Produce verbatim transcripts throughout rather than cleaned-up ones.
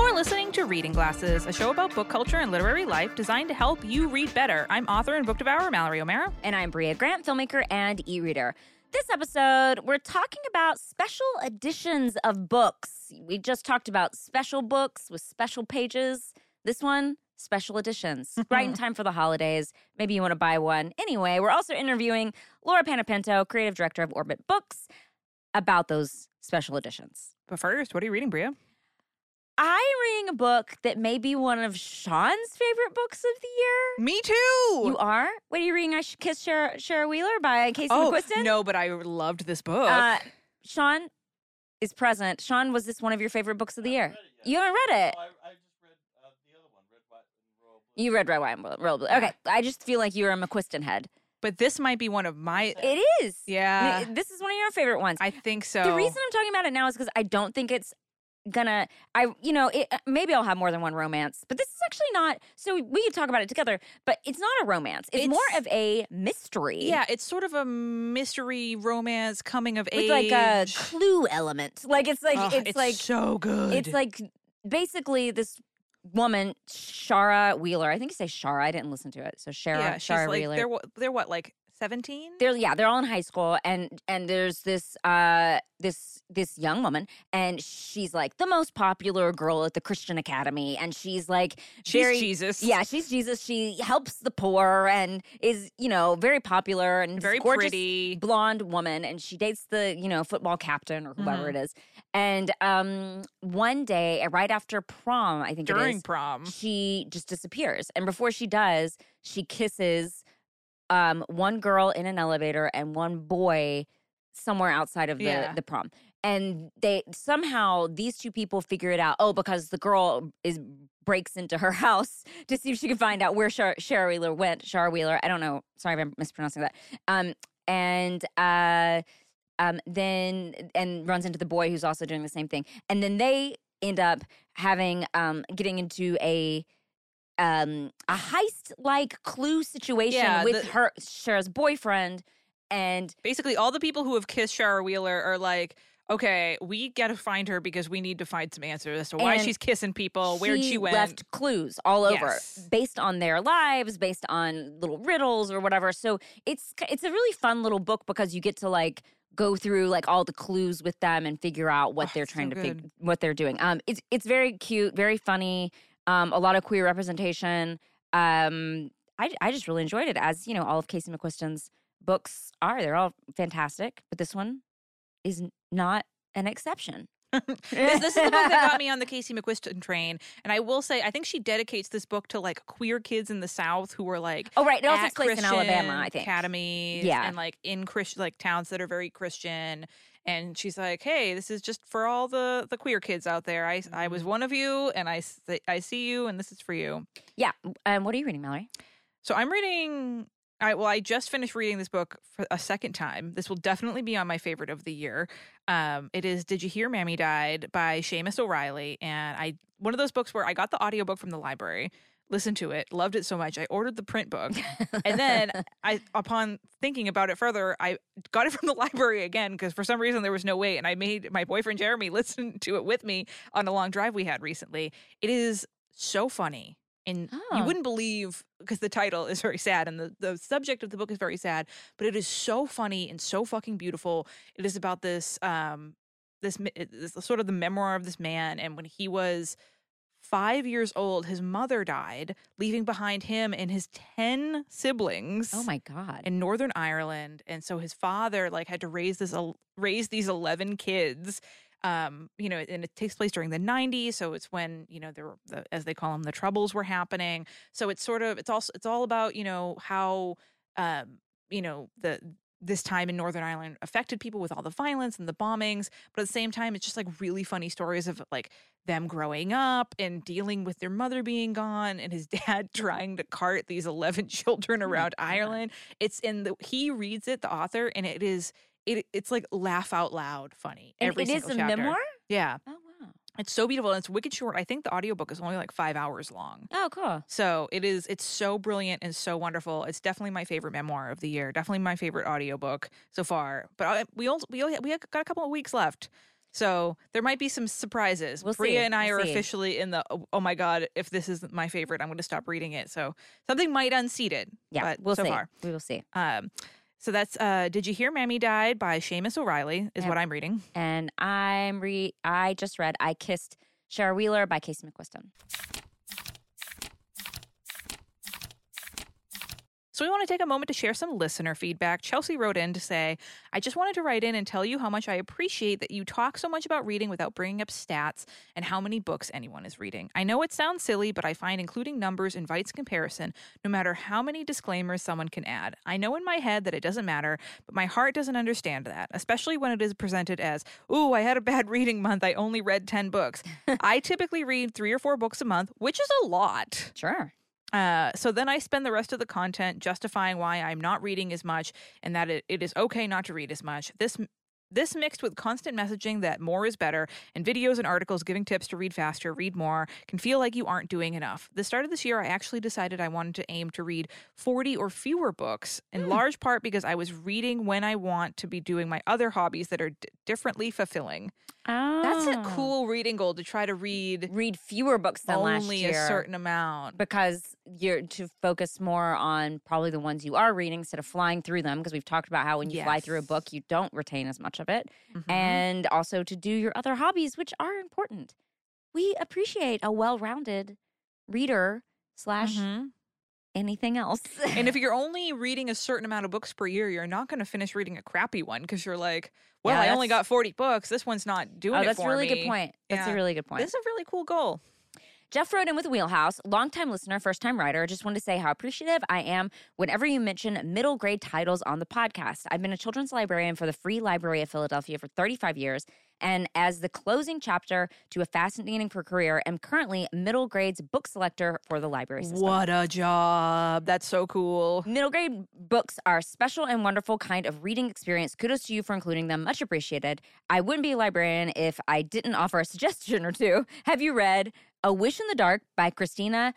You're listening to Reading Glasses, a show about book culture and literary life designed to help you read better. I'm author and book devourer Mallory O'Mara. And I'm Bria Grant, filmmaker and e-reader. This episode, we're talking about special editions of books. We just talked about special books with special pages. This one, special editions. Right in time for the holidays. Maybe you want to buy one. Anyway, we're also interviewing Laura Panepinto, creative director of Orbit Books, about those special editions. But first, what are you reading, Bria? I'm reading a book that may be one of Sean's favorite books of the year. Me too! You are? What are you reading? I Should Kiss Shara, Shara Wheeler by Casey oh, McQuiston? No, but I loved this book. Uh, Sean is present. Sean, was this one of your favorite books of the year? You haven't read it. Oh, I, I just read uh, the other one, Red, White, and Royal Blue. You read Red, White, and Royal Blue. Okay, I just feel like you're a McQuiston head. But this might be one of my... It is. Yeah. This is one of your favorite ones. I think so. The reason I'm talking about it now is because I don't think it's gonna, I, you know, it, maybe I'll have more than one romance, but this is actually not, so we could talk about it together, but it's not a romance. It's, It's- more of a mystery. Yeah, it's sort of a mystery romance coming of With age. like a clue element. Like, it's like, Ugh, it's, like, so good. it's like basically this woman, Shara Wheeler. I think you say Shara. I didn't listen to it. So Shara, yeah, she's Shara like, Wheeler. They're, what- they're what, like seventeen? They're yeah, they're all in high school, and and there's this uh this this young woman, and she's like the most popular girl at the Christian Academy, and she's like She's very Jesus. yeah, she's Jesus. She helps the poor and is you know very popular and Very gorgeous pretty. blonde woman, and she dates the you know football captain or whoever Mhm. it is. And um one day, right after prom, I think it During is, prom. she just disappears, and before she does, she kisses um, one girl in an elevator and one boy somewhere outside of the, Yeah. the prom. And they somehow these two people figure it out. Oh, because the girl is breaks into her house to see if she can find out where Shar- Shara Wheeler went. Shara Wheeler, I don't know. Sorry if I'm mispronouncing that. Um, and uh, um, then and runs into the boy who's also doing the same thing. And then they end up having um, getting into a um, a heist-like clue situation Yeah, with the- her Shara's boyfriend, and Basically, all the people who have kissed Shara Wheeler are like, okay, we got to find her because we need to find some answers as to why And she's kissing people, where she went. left clues all over Yes. based on their lives, based on little riddles or whatever. So it's it's a really fun little book because you get to like go through like all the clues with them and figure out what Oh, they're it's so trying to fig- good. what they're doing. Um, it's it's very cute, very funny. Um, a lot of queer representation. Um, I I just really enjoyed it, as you know, all of Casey McQuiston's books are. They're all fantastic, but this one is n- not an exception. This, this is the book that got me on the Casey McQuiston train. And I will say, I think she dedicates this book to like queer kids in the South who are like, Oh, right. It also at takes place in Christian Alabama, I think. academies, Yeah. and like in Christian, like towns that are very Christian. And she's like, "Hey, this is just for all the the queer kids out there. I I was one of you, and I s- I see you, and this is for you." Yeah. Um, what are you reading, Mallory? So I'm reading. I well, I just finished reading this book for a second time. This will definitely be on my favorite of the year. Um, it is "Did You Hear Mammy Died" by Seamus O'Reilly, and I one of those books where I got the audiobook from the library, listened to it, loved it so much, I ordered the print book, and then I, upon thinking about it further, I got it from the library again because for some reason there was no wait, and I made my boyfriend Jeremy listen to it with me on a long drive we had recently. It is so funny. And you Oh. wouldn't believe, because the title is very sad and the, the subject of the book is very sad, but it is so funny and so fucking beautiful. It is about this, um, this, mi- this sort of the memoir of this man. And when he was five years old, his mother died, leaving behind him and his ten siblings Oh my God. in Northern Ireland. And so his father like had to raise this, el- raise these eleven kids. Um, you know, and it takes place during the nineties, so it's when you know there were the, as they call them, the troubles were happening. So it's sort of it's also it's all about you know how um, you know the this time in Northern Ireland affected people with all the violence and the bombings, but at the same time, it's just like really funny stories of like them growing up and dealing with their mother being gone and his dad trying to cart these eleven children around Ireland. It's in the he reads it, the author, and it is. It, it's like laugh out loud funny. And Every it is single a chapter. memoir? Yeah. Oh, wow. It's so beautiful and it's wicked short. I think the audiobook is only like five hours long. Oh, cool. So it is, it's so brilliant and so wonderful. It's definitely my favorite memoir of the year. Definitely my favorite audiobook so far. But I, we also, we only, we got a couple of weeks left. So there might be some surprises. We'll Bria see. and I We'll are see. officially in the, oh, oh my God, if this isn't my favorite, I'm going to stop reading it. So something might unseat it. Yeah, but we'll so see. far. We will see. Um, so that's uh, Did You Hear Mammy Died by Seamus O'Reilly is Yep. what I'm reading. And I'm re. I just read I Kissed Shara Wheeler by Casey McQuiston. So we want to take a moment to share some listener feedback. Chelsea wrote in to say, I just wanted to write in and tell you how much I appreciate that you talk so much about reading without bringing up stats and how many books anyone is reading. I know it sounds silly, but I find including numbers invites comparison no matter how many disclaimers someone can add. I know in my head that it doesn't matter, but my heart doesn't understand that, especially when it is presented as, ooh, I had a bad reading month. I only read ten books. I typically read three or four books a month, which is a lot. Sure. Uh, so then I spend the rest of the content justifying why I'm not reading as much and that it, it is okay not to read as much. This this mixed with constant messaging that more is better and videos and articles giving tips to read faster, read more, can feel like you aren't doing enough. The start of this year, I actually decided I wanted to aim to read forty or fewer books, in large part because I was reading when I want to be doing my other hobbies that are d- differently fulfilling. Oh. That's a cool reading goal, to try to read Read fewer books than last only year. a certain amount. Because you're to focus more on probably the ones you are reading instead of flying through them, because we've talked about how when you fly through a Yes. book, you don't retain as much of it. Mhm. And also to do your other hobbies, which are important. We appreciate a well-rounded reader slash Mhm. anything else. And if you're only reading a certain amount of books per year, you're not going to finish reading a crappy one because you're like, well, Yeah, I only that's- got forty books. This one's not doing oh, it that's a for really me. good point. That's Yeah. a really good point. This is a really cool goal. Jeff wrote in with Wheelhouse, longtime listener, first time writer. Just wanted to say how appreciative I am whenever you mention middle grade titles on the podcast. I've been a children's librarian for the Free Library of Philadelphia for thirty-five years, and as the closing chapter to a fascinating career, am currently middle grade's book selector for the library system. What a job. That's so cool. Middle grade books are a special and wonderful kind of reading experience. Kudos to you for including them. Much appreciated. I wouldn't be a librarian if I didn't offer a suggestion or two. Have you read A Wish in the Dark by Christina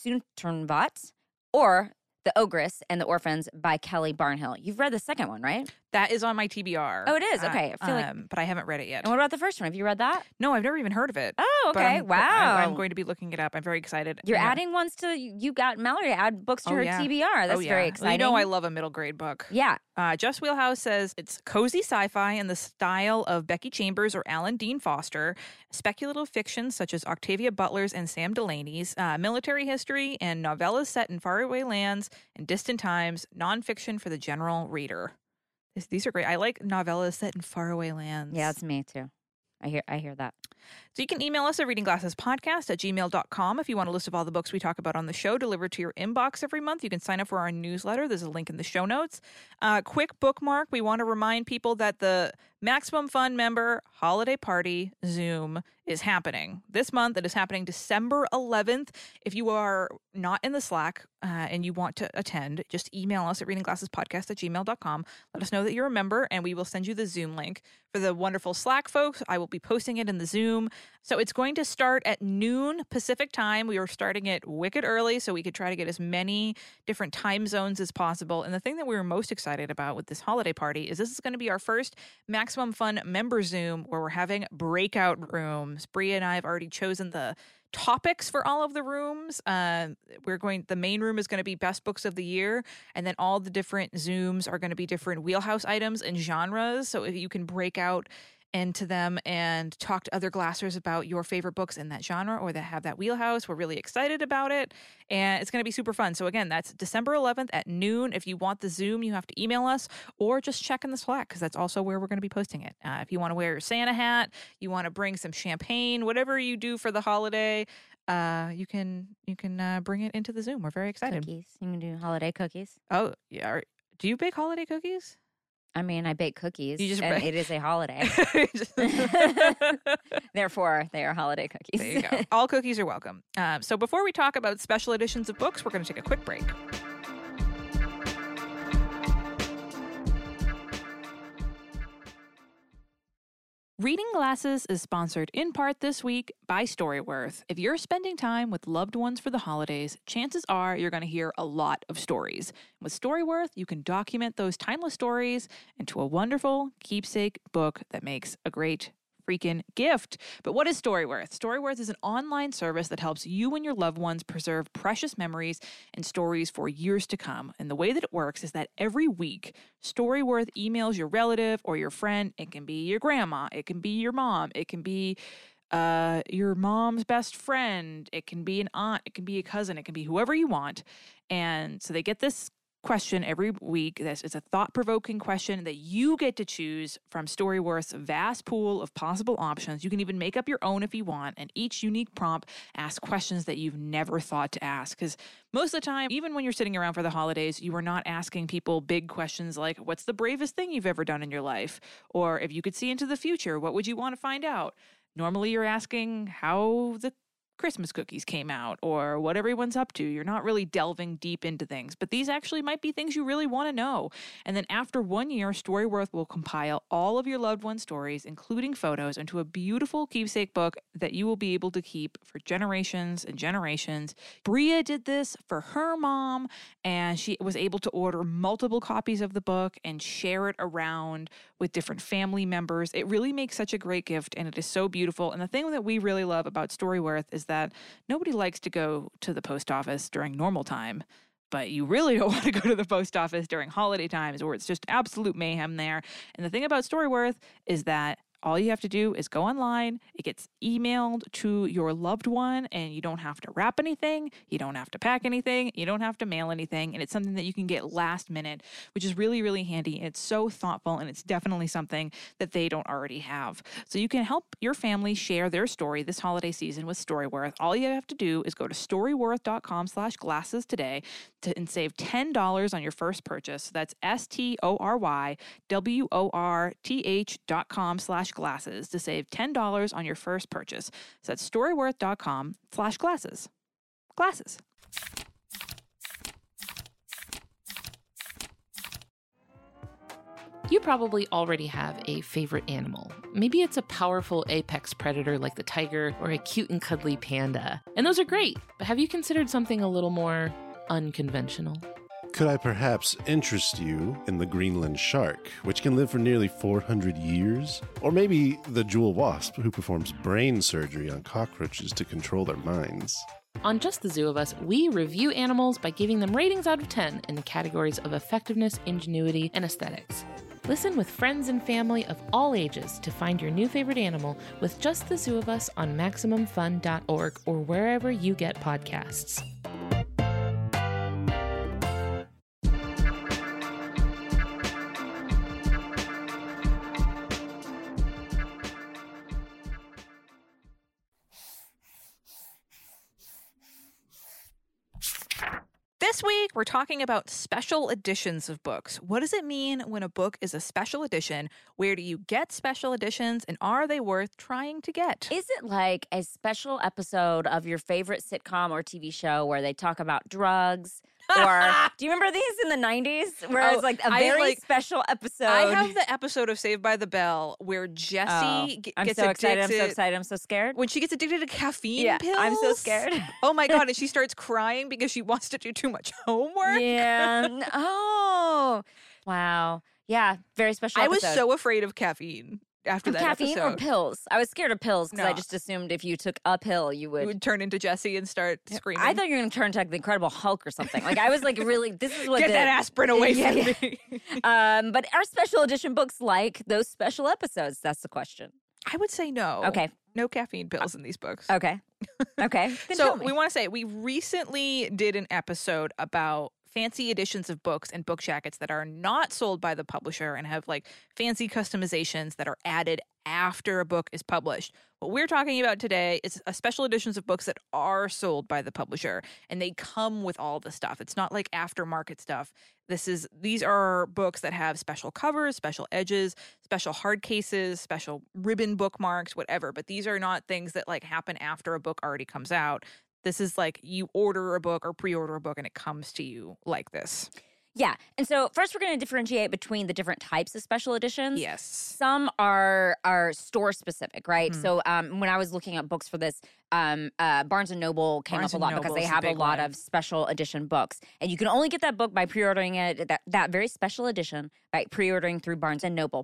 Sonternbot or The Ogress and the Orphans by Kelly Barnhill? You've read the second one, right? That is on my T B R. Oh, it is? Uh, Okay. I feel like- um, but I haven't read it yet. And what about the first one? Have you read that? No, I've never even heard of it. Oh, But okay. I'm, wow. I'm, I'm going to be looking it up. I'm very excited. You're Yeah. adding ones to, you got Mallory to add books to Oh, her yeah. T B R. That's oh, yeah. very Well, exciting. you know I love a middle grade book. Yeah. Uh, Just Wheelhouse says it's cozy sci-fi in the style of Becky Chambers or Alan Dean Foster, speculative fiction such as Octavia Butler's and Sam Delaney's, uh, military history, and novellas set in faraway lands and distant times, nonfiction for the general reader. This, these are great. I like novellas set in faraway lands. Yeah, it's me too. I hear I hear that. So you can email us at readingglassespodcast at gmail dot com if you want a list of all the books we talk about on the show delivered to your inbox every month. You can sign up for our newsletter. There's a link in the show notes. Uh, quick bookmark. We want to remind people that the Maximum Fun member holiday party Zoom is happening this month. It is happening December eleventh. If you are not in the Slack uh, and you want to attend, just email us at readingglassespodcast at gmail dot com. Let us know that you're a member and we will send you the Zoom link. For the wonderful Slack folks, I will be posting it in the Zoom. So it's going to start at noon Pacific time. We are starting it wicked early so we could try to get as many different time zones as possible. And the thing that we were most excited about with this holiday party is this is going to be our first Maximum Fun member Zoom where we're having breakout rooms. Bria and I have already chosen the topics for all of the rooms. Uh, we're going, the main room is going to be best books of the year. And then all the different Zooms are going to be different wheelhouse items and genres. So if you can break out into them and talk to other glassers about your favorite books in that genre or that have that wheelhouse. We're really excited about it and it's going to be super fun. So again, that's December eleventh at noon. If you want the Zoom, you have to email us or just check in the Slack because that's also where we're going to be posting it. Uh, if you want to wear your Santa hat, you want to bring some champagne, whatever you do for the holiday, uh, you can you can uh, bring it into the Zoom. We're very excited. Cookies. You can do holiday cookies. Oh, yeah. Are- Do you bake holiday cookies? I mean, I bake cookies. You just and bake- it is a holiday. Just- Therefore, they are holiday cookies. There you go. All cookies are welcome. Um, so before we talk about special editions of books, we're going to take a quick break. Reading Glasses is sponsored in part this week by Storyworth. If you're spending time with loved ones for the holidays, chances are you're going to hear a lot of stories. With Storyworth, you can document those timeless stories into a wonderful keepsake book that makes a great freaking gift. But what is Storyworth? Storyworth is an online service that helps you and your loved ones preserve precious memories and stories for years to come. And the way that it works is that every week, Storyworth emails your relative or your friend. It can be your grandma. It can be your mom. It can be uh, your mom's best friend. It can be an aunt. It can be a cousin. It can be whoever you want. And so they get this question every week. This is a thought-provoking question that you get to choose from Storyworth's vast pool of possible options. You can even make up your own if you want, and each unique prompt asks questions that you've never thought to ask. Because most of the time, even when you're sitting around for the holidays, you are not asking people big questions like, what's the bravest thing you've ever done in your life? Or if you could see into the future, what would you want to find out? Normally, you're asking how the Christmas cookies came out or what everyone's up to. You're not really delving deep into things, but these actually might be things you really want to know. And then after one year, Storyworth will compile all of your loved one's stories, including photos, into a beautiful keepsake book that you will be able to keep for generations and generations. Bria did this for her mom, and she was able to order multiple copies of the book and share it around with different family members. It really makes such a great gift, and it is so beautiful. And the thing that we really love about Storyworth is that nobody likes to go to the post office during normal time, but you really don't want to go to the post office during holiday times where it's just absolute mayhem there. And the thing about Storyworth is that all you have to do is go online. It gets emailed to your loved one, and you don't have to wrap anything. You don't have to pack anything. You don't have to mail anything. And it's something that you can get last minute, which is really, really handy. It's so thoughtful, and it's definitely something that they don't already have. So you can help your family share their story this holiday season with Storyworth. All you have to do is go to storyworth.com slash glasses today to, and save ten dollars on your first purchase. That's S-T-O-R-Y-W-O-R-T-H dot com slash glasses to save ten dollars on your first purchase. So that's storyworth.com slash glasses. Glasses. You probably already have a favorite animal. Maybe it's a powerful apex predator like the tiger or a cute and cuddly panda. And those are great, but have you considered something a little more unconventional? Could I perhaps interest you in the Greenland shark, which can live for nearly four hundred years? Or maybe the jewel wasp, who performs brain surgery on cockroaches to control their minds? On Just the Zoo of Us, we review animals by giving them ratings out of ten in the categories of effectiveness, ingenuity, and aesthetics. Listen with friends and family of all ages to find your new favorite animal with Just the Zoo of Us on Maximum Fun dot org or wherever you get podcasts. This week, we're talking about special editions of books. What does it mean when a book is a special edition? Where do you get special editions, and are they worth trying to get? Is it like a special episode of your favorite sitcom or T V show where they talk about drugs? Or do you remember these in the nineties where Oh, it's like a I, very like- special episode? I have the episode of Saved by the Bell where Jessie Oh, g- I'm gets so addicted. excited. I'm so excited. I'm so scared. When she gets addicted to caffeine Yeah, pills. I'm so scared. Oh my God. And she starts crying because she wants to do too much homework. Yeah. N- Oh, wow. Yeah. Very special I was episode. so afraid of caffeine after that Caffeine episode. or pills? I was scared of pills because I No. just assumed if you took a pill, you would. You would turn into Jessie and start screaming. I thought you were going to turn into like the Incredible Hulk or something. Like I was like, really, this is what Get the, that aspirin away Yeah, from yeah. me. Um, but are special edition books like those special episodes? That's the question. I would say no. Okay. No caffeine pills in these books. Okay. Okay. Then So tell me. we want to say we recently did an episode about fancy editions of books and book jackets that are not sold by the publisher and have like fancy customizations that are added after a book is published. What we're talking about today is a special editions of books that are sold by the publisher, and they come with all the stuff. It's not like aftermarket stuff. This is these are books that have special covers, special edges, special hard cases, special ribbon bookmarks, whatever. But these are not things that like happen after a book already comes out. This is like you order a book or pre-order a book and it comes to you like this. Yeah. And so first we're going to differentiate between the different types of special editions. Yes. Some are are store specific, right? Mhm. So um, when I was looking at books for this, um, uh, Barnes and Noble came Barnes up a and lot because Noble they is a have a big lot one. of special edition books, and you can only get that book by pre-ordering it that that very special edition by pre-ordering through Barnes and Noble.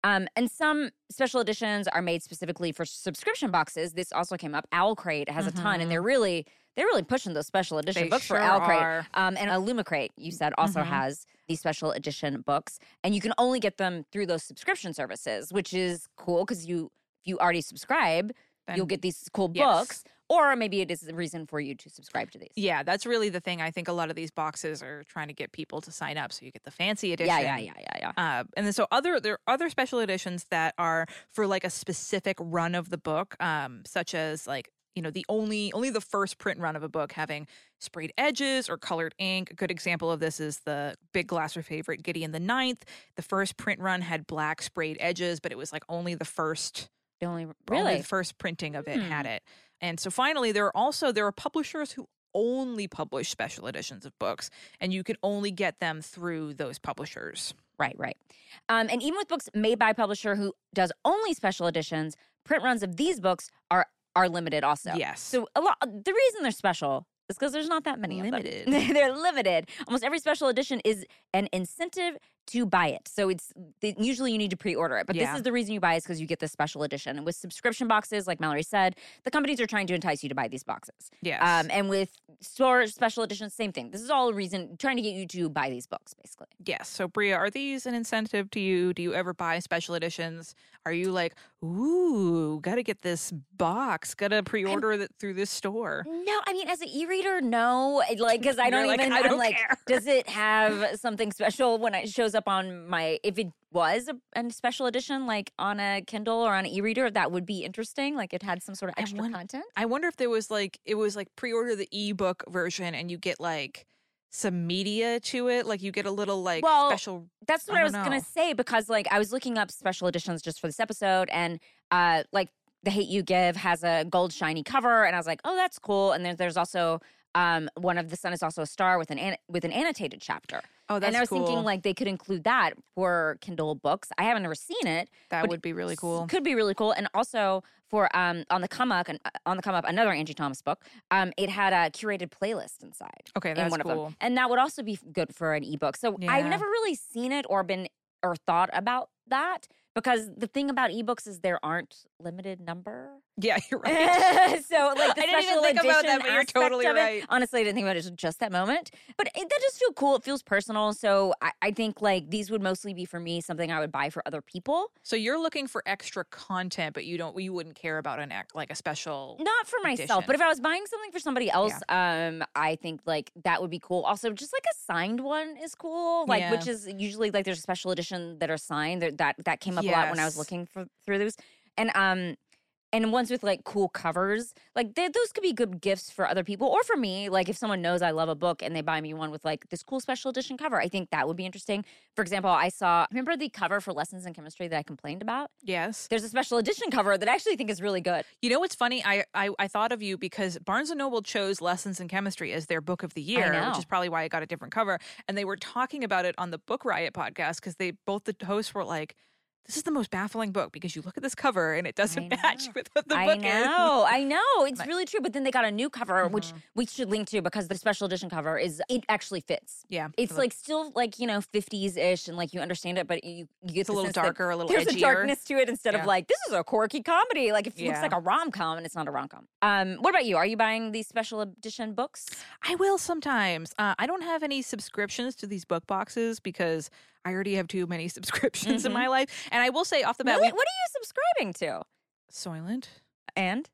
Um, and some special editions are made specifically for subscription boxes. This also came up. Owlcrate has mm-hmm. a ton, and they're really they're really pushing those special edition they books sure for Owlcrate. Are. Um, and Illumicrate, you said, also mm-hmm. has these special edition books, and you can only get them through those subscription services, which is cool because you if you already subscribe, then, you'll get these cool yes. books. Or maybe it is a reason for you to subscribe to these. Yeah, that's really the thing. I think a lot of these boxes are trying to get people to sign up, so you get the fancy edition. Yeah, yeah, yeah, yeah, yeah. Uh, and then so other there are other special editions that are for like a specific run of the book, um, such as like you know the only only the first print run of a book having sprayed edges or colored ink. A good example of this is the Big Glasser favorite Gideon the Ninth. The first print run had black sprayed edges, but it was like only the first. The only really only the first printing of it hmm. had it. And so finally, there are also there are publishers who only publish special editions of books, and you can only get them through those publishers. Right, right. Um, and even with books made by a publisher who does only special editions, print runs of these books are are limited also. Yes. So a lot. The reason they're special is because there's not that many limited. of them. They're limited. Almost every special edition is an incentive to buy it. So it's they, usually you need to pre-order it. But yeah. this is the reason you buy is because you get this special edition. And with subscription boxes, like Mallory said, the companies are trying to entice you to buy these boxes. Yes. Um, and with store special editions, same thing. This is all a reason, trying to get you to buy these books, basically. Yes. So Bria, are these an incentive to you? Do you ever buy special editions? Are you like, ooh, gotta get this box, gotta pre-order it through this store? No, I mean, as an e-reader, no. Like, because I don't You're even, like, I don't I'm like, care. does it have something special when it shows up on my, if it was a, a special edition, like on a Kindle or on an e-reader, that would be interesting. Like it had some sort of extra wonder, content. I wonder if there was like, it was like pre-order the ebook version and you get like some media to it. Like you get a little like well, special. That's what I, I was know. going to say, because like I was looking up special editions just for this episode, and uh, like The Hate You Give has a gold shiny cover, and I was like, oh, that's cool. And then there's also um, one of The Sun Is Also a Star with an, an with an annotated chapter. Oh, that's And I was cool. thinking like they could include that for Kindle books. I haven't ever seen it. That would be really cool. Could be really cool. And also for um on the come up and on the come up another Angie Thomas book, um it had a curated playlist inside. Okay, in that's one cool. Of them. And that would also be good for an ebook. So Yeah. I've never really seen it or been or thought about that, because the thing about ebooks is there aren't limited number. Yeah, you're right. So like the I didn't even special think about edition that, but you're aspect totally of it, right. honestly, I didn't think about it just that moment. But it, that just feels cool. It feels personal. So I, I think like these would mostly be for me something I would buy for other people. So you're looking for extra content, but you don't, you wouldn't care about an act like a special. Not for myself, edition. but if I was buying something for somebody else, um, I think like that would be cool. Also, just like a signed one is cool, like Yeah. which is usually like there's a special edition that are signed. That that, that came up a lot when I was Yes. looking for through those, and um. And ones with like cool covers, like they, those could be good gifts for other people or for me. Like if someone knows I love a book and they buy me one with like this cool special edition cover, I think that would be interesting. For example, I saw, remember the cover for Lessons in Chemistry that I complained about? Yes. There's a special edition cover that I actually think is really good. You know what's funny? I, I I thought of you because Barnes and Noble chose Lessons in Chemistry as their book of the year, know. which is probably why it got a different cover. And they were talking about it on the Book Riot podcast because they both the hosts were like, this is the most baffling book because you look at this cover and it doesn't I match know. with what the I book know, is. I know. It's really true. But then they got a new cover, which Mhm. we should link to, because the special edition cover is, it actually fits. Yeah. It's so like still like, you know, fifties-ish and like you understand it, but you, you get it's a the little sense that darker, a little there's edgier. a darkness to it instead Yeah. of like, this is a quirky comedy. Like it looks Yeah. like a rom-com and it's not a rom-com. Um, what about you? Are you buying these special edition books? I will sometimes. Uh, I don't have any subscriptions to these book boxes because I already have too many subscriptions in Mhm. my life. And I will say off the bat, Really? we What are you subscribing to? Soylent, And?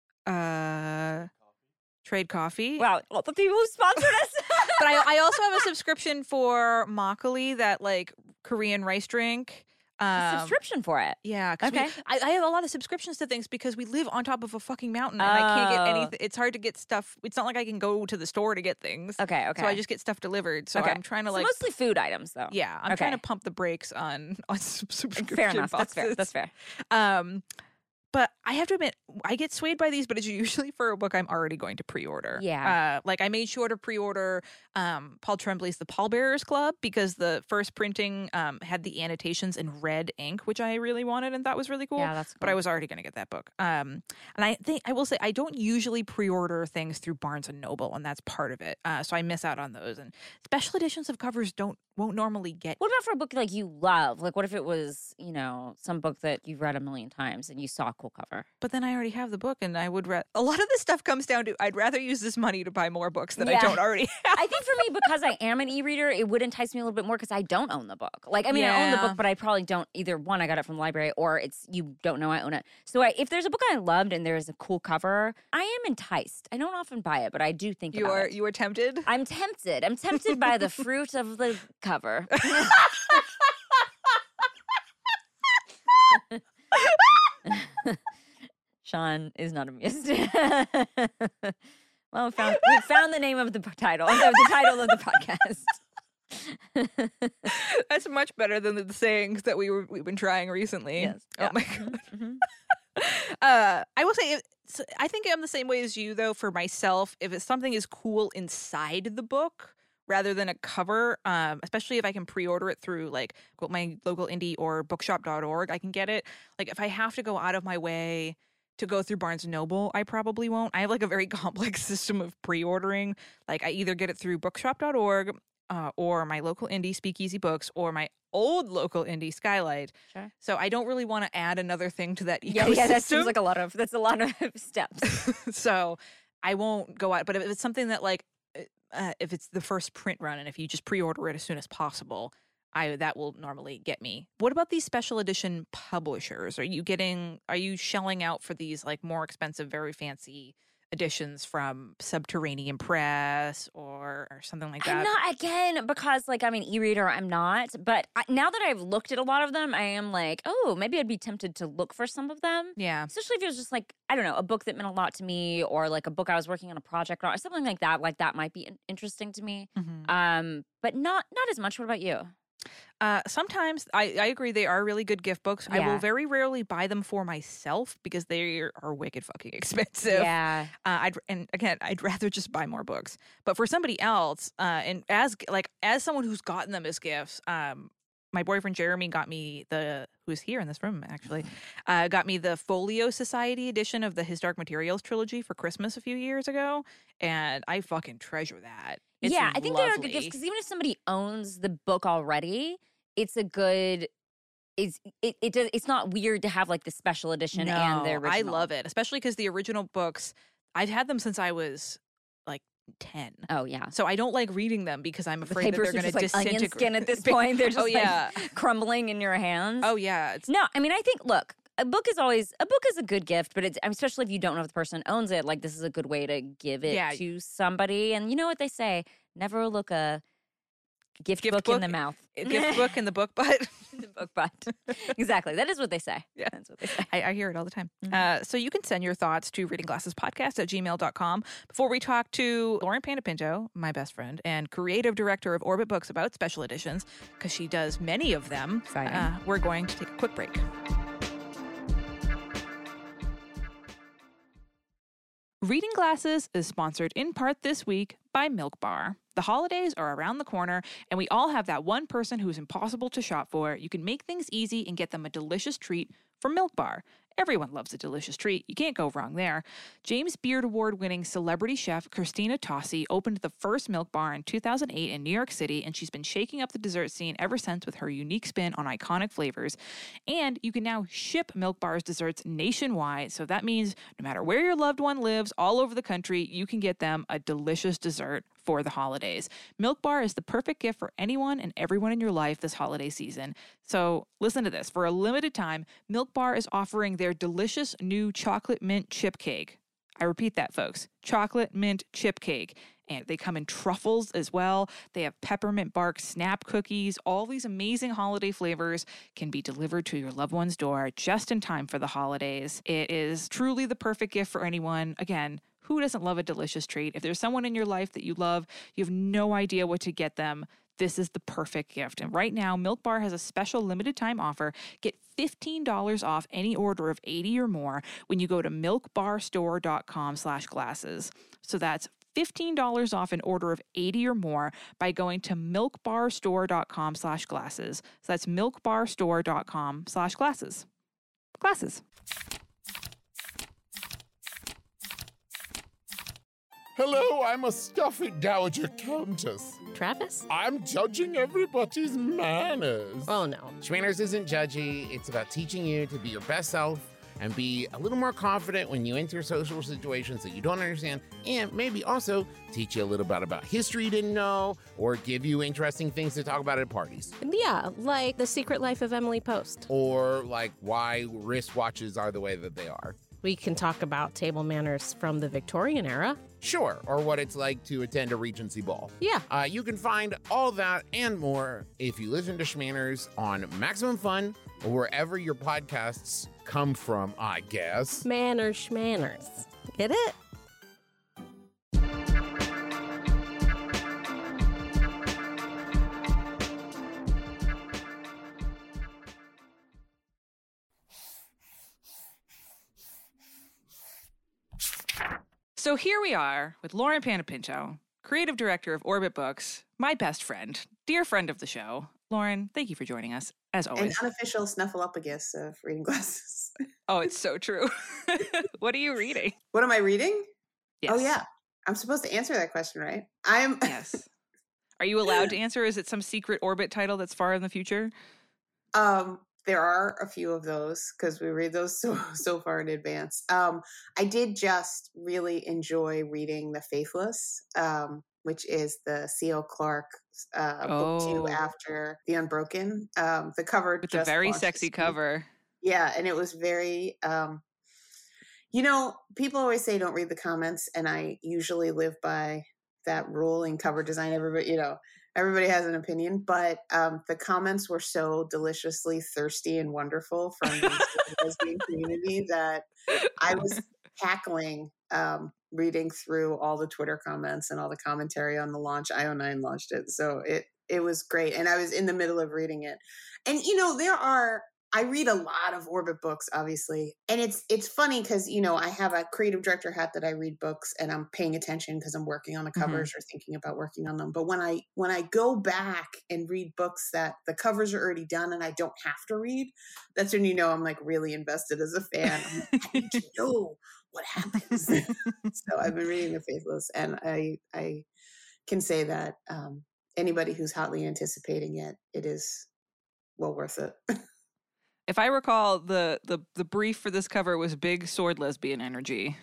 uh, Trade Coffee. Wow, all the people who sponsored us. But I, I also have a subscription for Makgeolli, that like Korean rice drink. Um, subscription for it. Yeah, 'cause we- Okay. I, I have a lot of subscriptions to things because we live on top of a fucking mountain and I can't get Oh. anything. It's hard to get stuff. It's not like I can go to the store to get things. Okay, okay. So I just get stuff delivered. So Okay. I'm trying to So like, mostly food items though. yeah, I'm trying to Okay. pump the brakes on on subscription Fair enough. That's boxes. fair. That's fair. Um, But I have to admit, I get swayed by these, but it's usually for a book I'm already going to pre-order. Yeah. Uh, like I made sure to pre-order um, Paul Tremblay's The Pallbearers Club because the first printing um, had the annotations in red ink, which I really wanted and thought was really cool. Yeah, that's cool. But I was already going to get that book. Um, and I think I will say I don't usually pre-order things through Barnes and Noble, and that's part of it. Uh, so I miss out on those. And special editions of covers don't won't normally get. What about for a book like you love? Like, what if it was, you know, some book that you've read a million times and you saw a cool cover? But then I already have the book, and I would ra- a lot of this stuff comes down to I'd rather use this money to buy more books that Yeah. I don't already have. I think for me, because I am an e-reader, it would entice me a little bit more because I don't own the book. Like, I mean, I own the Yeah. book, but I probably don't either. One, I got it from the library, or it's you don't know I own it. So I, if there's a book I loved and there's a cool cover, I am enticed. I don't often buy it, but I do think You about are it. you are tempted. I'm tempted. I'm tempted by the fruit of the cover. Sean is not amused. Well, we found, we found the name of the title, of the title of the podcast. That's much better than the sayings that we were we've been trying recently. Yes. Oh Yeah. my god. Mhm. Uh, I will say, it's, I think I'm the same way as you though. For myself, if it's something is cool inside the book rather than a cover, um, especially if I can pre-order it through like go- my local indie or bookshop dot org, I can get it. Like if I have to go out of my way to go through Barnes and Noble, I probably won't. I have like a very complex system of pre-ordering. Like I either get it through bookshop dot org uh, or my local indie Speakeasy Books or my old local indie Skylight. Sure. So I don't really want to add another thing to that ecosystem. Yeah, yeah, that seems like a lot of that's a lot of steps. So I won't go out. But if it's something that like, uh, if it's the first print run and if you just pre-order it as soon as possible, I that will normally get me. What about these special edition publishers? Are you getting, are you shelling out for these like more expensive, very fancy editions from Subterranean Press or, or something like that? I'm not again because like I'm an e-reader. I'm not, but I, now that I've looked at a lot of them, I am like, oh, maybe I'd be tempted to look for some of them. Yeah. Especially if it was just like I don't know, a book that meant a lot to me, or like a book I was working on a project on, or something like that. Like that might be in- interesting to me. Mhm. Um, but not not as much. What about you? Uh, sometimes I, I agree they are really good gift books. I will Yeah. very rarely buy them for myself because they are wicked fucking expensive. Yeah. Uh, I'd and again, I'd rather just buy more books. But for somebody else, uh, and as like as someone who's gotten them as gifts, um, my boyfriend Jeremy got me the who's here in this room actually, uh, got me the Folio Society edition of the His Dark Materials trilogy for Christmas a few years ago, and I fucking treasure that. It's yeah, I think they're a good lovely. gift because even if somebody owns the book already, it's a good. It's it, it does. It's not weird to have like the special edition and the No, original. I love it, especially because the original books I've had them since I was like ten. Oh yeah. So I don't like reading them because I'm The afraid that papers they're are going to just like onion disintegrate. skin at this point. They're just oh like yeah, crumbling in your hands. oh yeah. It's No, I mean, I think, look, a book is always, a book is a good gift, but it's, especially if you don't know if the person owns it, like this is a good way to give it Yeah. to somebody. And you know what they say, never look a gift, Gift book, book, in the mouth. a gift book in the book butt. The book butt. Exactly. That is what they say. Yeah. That's what they say. I, I hear it all the time. Mhm. Uh, so you can send your thoughts to reading glasses podcast at gmail dot com. Before we talk to Lauren Panapinto, my best friend and creative director of Orbit Books about special editions, because she does many of them, Exciting. uh, we're going to take a quick break. Reading Glasses is sponsored in part this week by Milk Bar. The holidays are around the corner, and we all have that one person who's impossible to shop for. You can make things easy and get them a delicious treat from Milk Bar. Everyone loves a delicious treat. You can't go wrong there. James Beard Award-winning celebrity chef Christina Tossi opened the first Milk Bar in two thousand eight in New York City, and she's been shaking up the dessert scene ever since with her unique spin on iconic flavors. And you can now ship Milk Bar's desserts nationwide, so that means no matter where your loved one lives, all over the country, you can get them a delicious dessert for the holidays. Milk Bar is the perfect gift for anyone and everyone in your life this holiday season. So listen to this. For a limited time, Milk Bar is offering their delicious new chocolate mint chip cake. I repeat that, folks. Chocolate mint chip cake. And they come in truffles as well. They have peppermint bark snap cookies. All these amazing holiday flavors can be delivered to your loved one's door just in time for the holidays. It is truly the perfect gift for anyone. Again, who doesn't love a delicious treat? If there's someone in your life that you love, you have no idea what to get them, this is the perfect gift. And right now, Milk Bar has a special limited time offer. Get fifteen dollars off any order of eighty or more when you go to milkbarstore.com slash glasses. So that's fifteen dollars off an order of eighty or more by going to milkbarstore.com slash glasses. So that's milkbarstore.com slash glasses. Glasses. Hello, I'm a stuffy dowager countess. Travis? I'm judging everybody's manners. Oh, no. Schmanners isn't judgy. It's about teaching you to be your best self and be a little more confident when you enter social situations that you don't understand, and maybe also teach you a little bit about history you didn't know, or give you interesting things to talk about at parties. Yeah, like The Secret Life of Emily Post. Or like why wristwatches are the way that they are. We can talk about table manners from the Victorian era. Sure, or what it's like to attend a Regency ball. Yeah. Uh, you can find all that and more if you listen to Schmanners on Maximum Fun or wherever your podcasts come from, I guess. Manners, schmanners. Get it? So here we are with Lauren Panepinto, creative director of Orbit Books, my best friend, dear friend of the show. Lauren, thank you for joining us, as An always. unofficial snuffleupagus of reading glasses. Oh, it's so true. What are you reading? What am I reading? Yes. Oh, yeah. I'm supposed to answer that question, right? I'm. Yes. Are you allowed to answer? Is it some secret Orbit title that's far in the future? Um, there are a few of those because we read those so so far in advance. Um, I did just really enjoy reading The Faithless, um, which is the C L Clarke uh, Oh. book two after The Unbroken. Um, the cover With a just very launched sexy this week. cover. Yeah, and it was very. Um, you know, people always say don't read the comments, and I usually live by that rule in cover design. Everybody, you know, everybody has an opinion, but um, the comments were so deliciously thirsty and wonderful from the lesbian community that I was cackling um, reading through all the Twitter comments and all the commentary on the launch. I O nine launched it, so it it was great, and I was in the middle of reading it. And you know, there are. I read a lot of Orbit books, obviously. And it's it's funny because, you know, I have a creative director hat that I read books and I'm paying attention because I'm working on the covers mm-hmm. or thinking about working on them. But when I when I go back and read books that the covers are already done and I don't have to read, that's when you know I'm like really invested as a fan. I'm like, I need to know what happens. So I've been reading The Faithless, and I I can say that um, anybody who's hotly anticipating it, it is well worth it. If I recall, the, the the brief for this cover was big sword lesbian energy.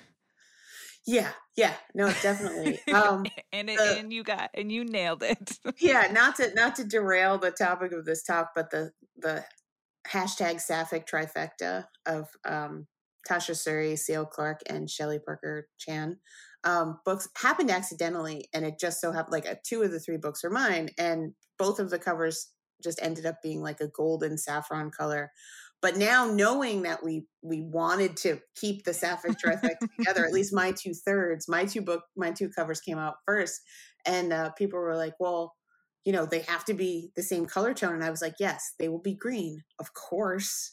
Yeah, yeah, no, definitely. Um, and it, the, and you got and you nailed it. Yeah, not to not to derail the topic of this talk, but the the hashtag Sapphic trifecta of um, Tasha Suri, C L Clarke, and Shelley Parker Chan um, books happened accidentally, and it just so happened like uh, two of the three books are mine, and both of the covers just ended up being like a golden saffron color. But now knowing that we we wanted to keep the Sapphic trifecta together, at least my two thirds, my two book, my two covers came out first, and uh, people were like, "Well, you know, they have to be the same color tone," and I was like, "Yes, they will be green, of course."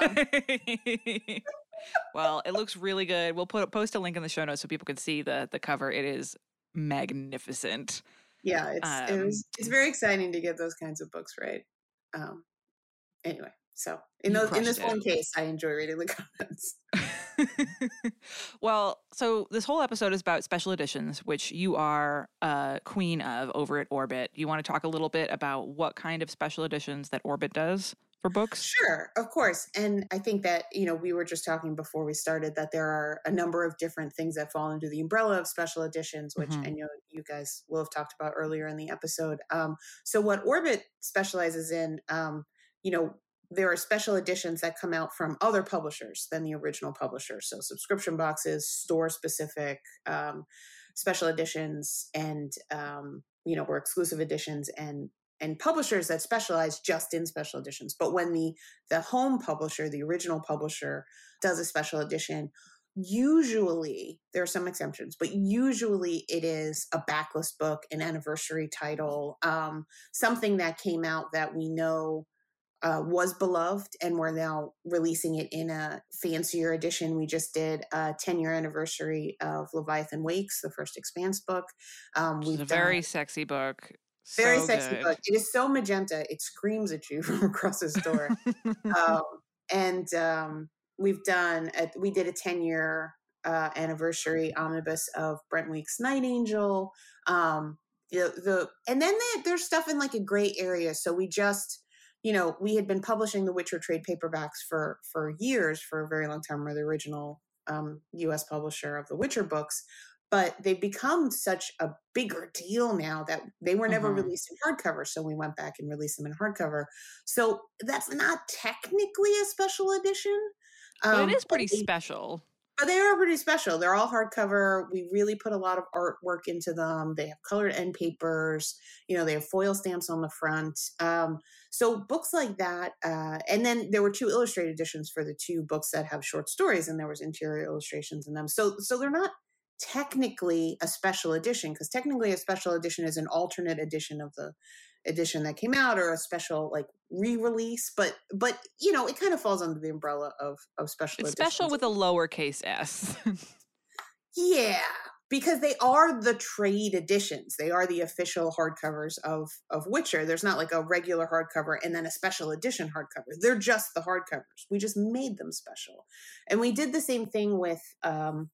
Well, it looks really good. We'll put post a link in the show notes so people can see the the cover. It is magnificent. Yeah, it's um, it was it's very exciting to get those kinds of books right. Um, anyway, so in those in this it. one case, I enjoy reading the comments. Well, so this whole episode is about special editions, which you are uh, queen of over at Orbit. You want to talk a little bit about what kind of special editions that Orbit does for books? Sure, of course. And I think that, you know, we were just talking before we started that there are a number of different things that fall under the umbrella of special editions, which mm-hmm. I know you guys will have talked about earlier in the episode. Um, so what Orbit specializes in, um, you know, there are special editions that come out from other publishers than the original publisher. So subscription boxes, store specific um, special editions, and, um, you know, or exclusive editions, and and publishers that specialize just in special editions. But when the the home publisher, the original publisher, does a special edition, usually there are some exceptions, but usually it is a backlist book, an anniversary title, um, something that came out that we know uh, was beloved, and we're now releasing it in a fancier edition. We just did a ten-year anniversary of Leviathan Wakes, the first Expanse book. Um, It's we've a done very sexy book. very So sexy good. book. It is so magenta, it screams at you from across the store. um, and um, we've done a, we did a ten-year uh, anniversary omnibus of Brent Week's Night Angel. Um, the the and then they, there's stuff in like a gray area. So we just, you know, we had been publishing the Witcher trade paperbacks for for years, for a very long time. We're the original um, U S publisher of the Witcher books. But they've become such a bigger deal now that they were never Mhm. released in hardcover. So we went back and released them in hardcover. So that's not technically a special edition. But Um, it is pretty but they, special. but they are pretty special. They're all hardcover. We really put a lot of artwork into them. They have colored end papers. You know, they have foil stamps on the front. Um, so books like that. Uh, and then there were two illustrated editions for the two books that have short stories, and there was interior illustrations in them. So, so they're not technically a special edition, because technically a special edition is an alternate edition of the edition that came out, or a special like re-release, but but you know, it kind of falls under the umbrella of of special It's editions. special with a lowercase s. Yeah, because they are the trade editions. They are the official hardcovers of of Witcher. There's not like a regular hardcover and then a special edition hardcover. They're just the hardcovers. We just made them special. And we did the same thing with um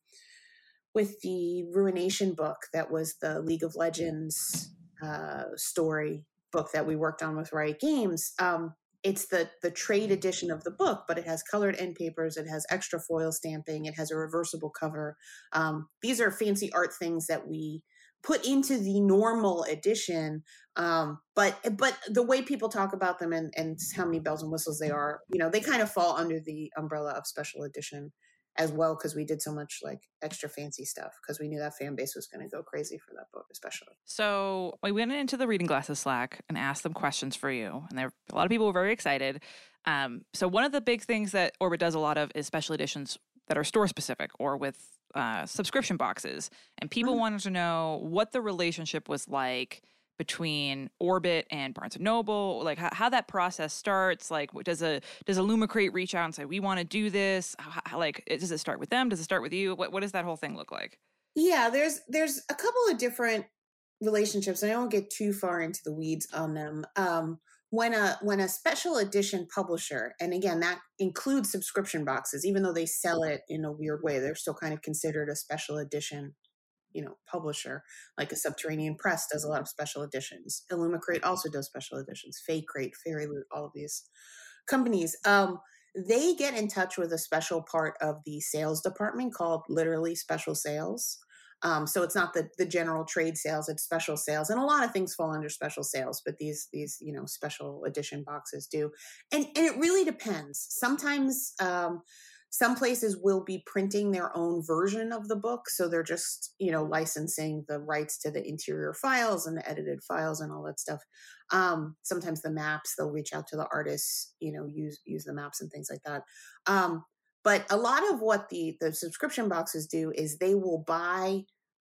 with the Ruination book that was the League of Legends uh, story book that we worked on with Riot Games. Um, it's the the trade edition of the book, but it has colored end papers, it has extra foil stamping, it has a reversible cover. Um, these are fancy art things that we put into the normal edition. Um, but but the way people talk about them, and, and how many bells and whistles they are, you know, they kind of fall under the umbrella of special edition as well, because we did so much like extra fancy stuff, because we knew that fan base was going to go crazy for that book especially. So we went into the Reading Glasses Slack and asked them questions for you, and there a lot of people were very excited. Um, so one of the big things that Orbit does a lot of is special editions that are store specific or with uh, subscription boxes, and people Mhm. wanted to know what the relationship was like between Orbit and Barnes and Noble, like how, how that process starts. Like, what- does a does a Lumicrate reach out and say, we want to do this? How, how- like, it- does it start with them? Does it start with you? What what does that whole thing look like? Yeah, there's there's a couple of different relationships, and I won't get too far into the weeds on them. Um, when a when a special edition publisher, and again that includes subscription boxes, even though they sell it in a weird way, they're still kind of considered a special edition, you know, publisher. Like a Subterranean Press does a lot of special editions. Illumicrate also does special editions. Faycrate, Fairy Loot, all of these companies. Um, they get in touch with a special part of the sales department called literally special sales. Um, so it's not the the general trade sales; it's special sales, and a lot of things fall under special sales. But these these you know special edition boxes do, and and it really depends. Sometimes um, some places will be printing their own version of the book, so they're just you know licensing the rights to the interior files and the edited files and all that stuff. Um, sometimes the maps, they'll reach out to the artists, you know, use use the maps and things like that. Um, but a lot of what the the subscription boxes do is they will buy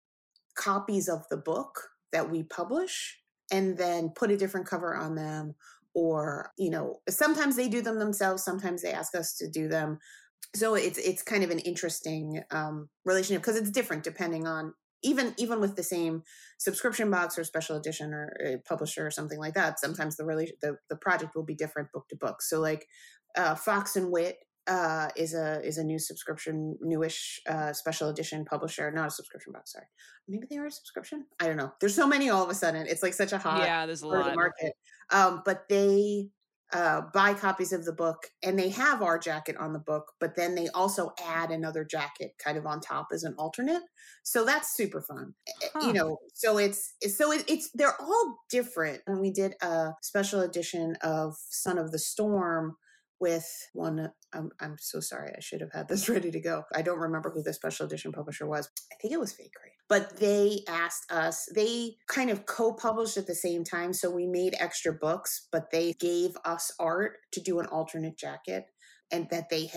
copies of the book that we publish and then put a different cover on them, or you know, sometimes they do them themselves, sometimes they ask us to do them. So it's it's kind of an interesting um, relationship, because it's different depending on even even with the same subscription box or special edition or a publisher or something like that. Sometimes the relation the, the project will be different book to book. So like uh, Fox and Wit uh, is a is a new subscription, newish uh, special edition publisher. Not a subscription box, sorry. Maybe they are a subscription. I don't know. There's so many all of a sudden. It's like such a hot Yeah, there's a part of the lot. market. Um, but they uh, buy copies of the book, and they have our jacket on the book, but then they also add another jacket kind of on top as an alternate. So that's super fun. Eh, Huh. You know, so it's so it, it's they're all different. And we did a special edition of Son of the Storm with one. Um, I'm so sorry. I should have had this ready to go. I don't remember who the special edition publisher was. I think it was Faycrate. But they asked us, they kind of co-published at the same time. So we made extra books, but they gave us art to do an alternate jacket, and that they had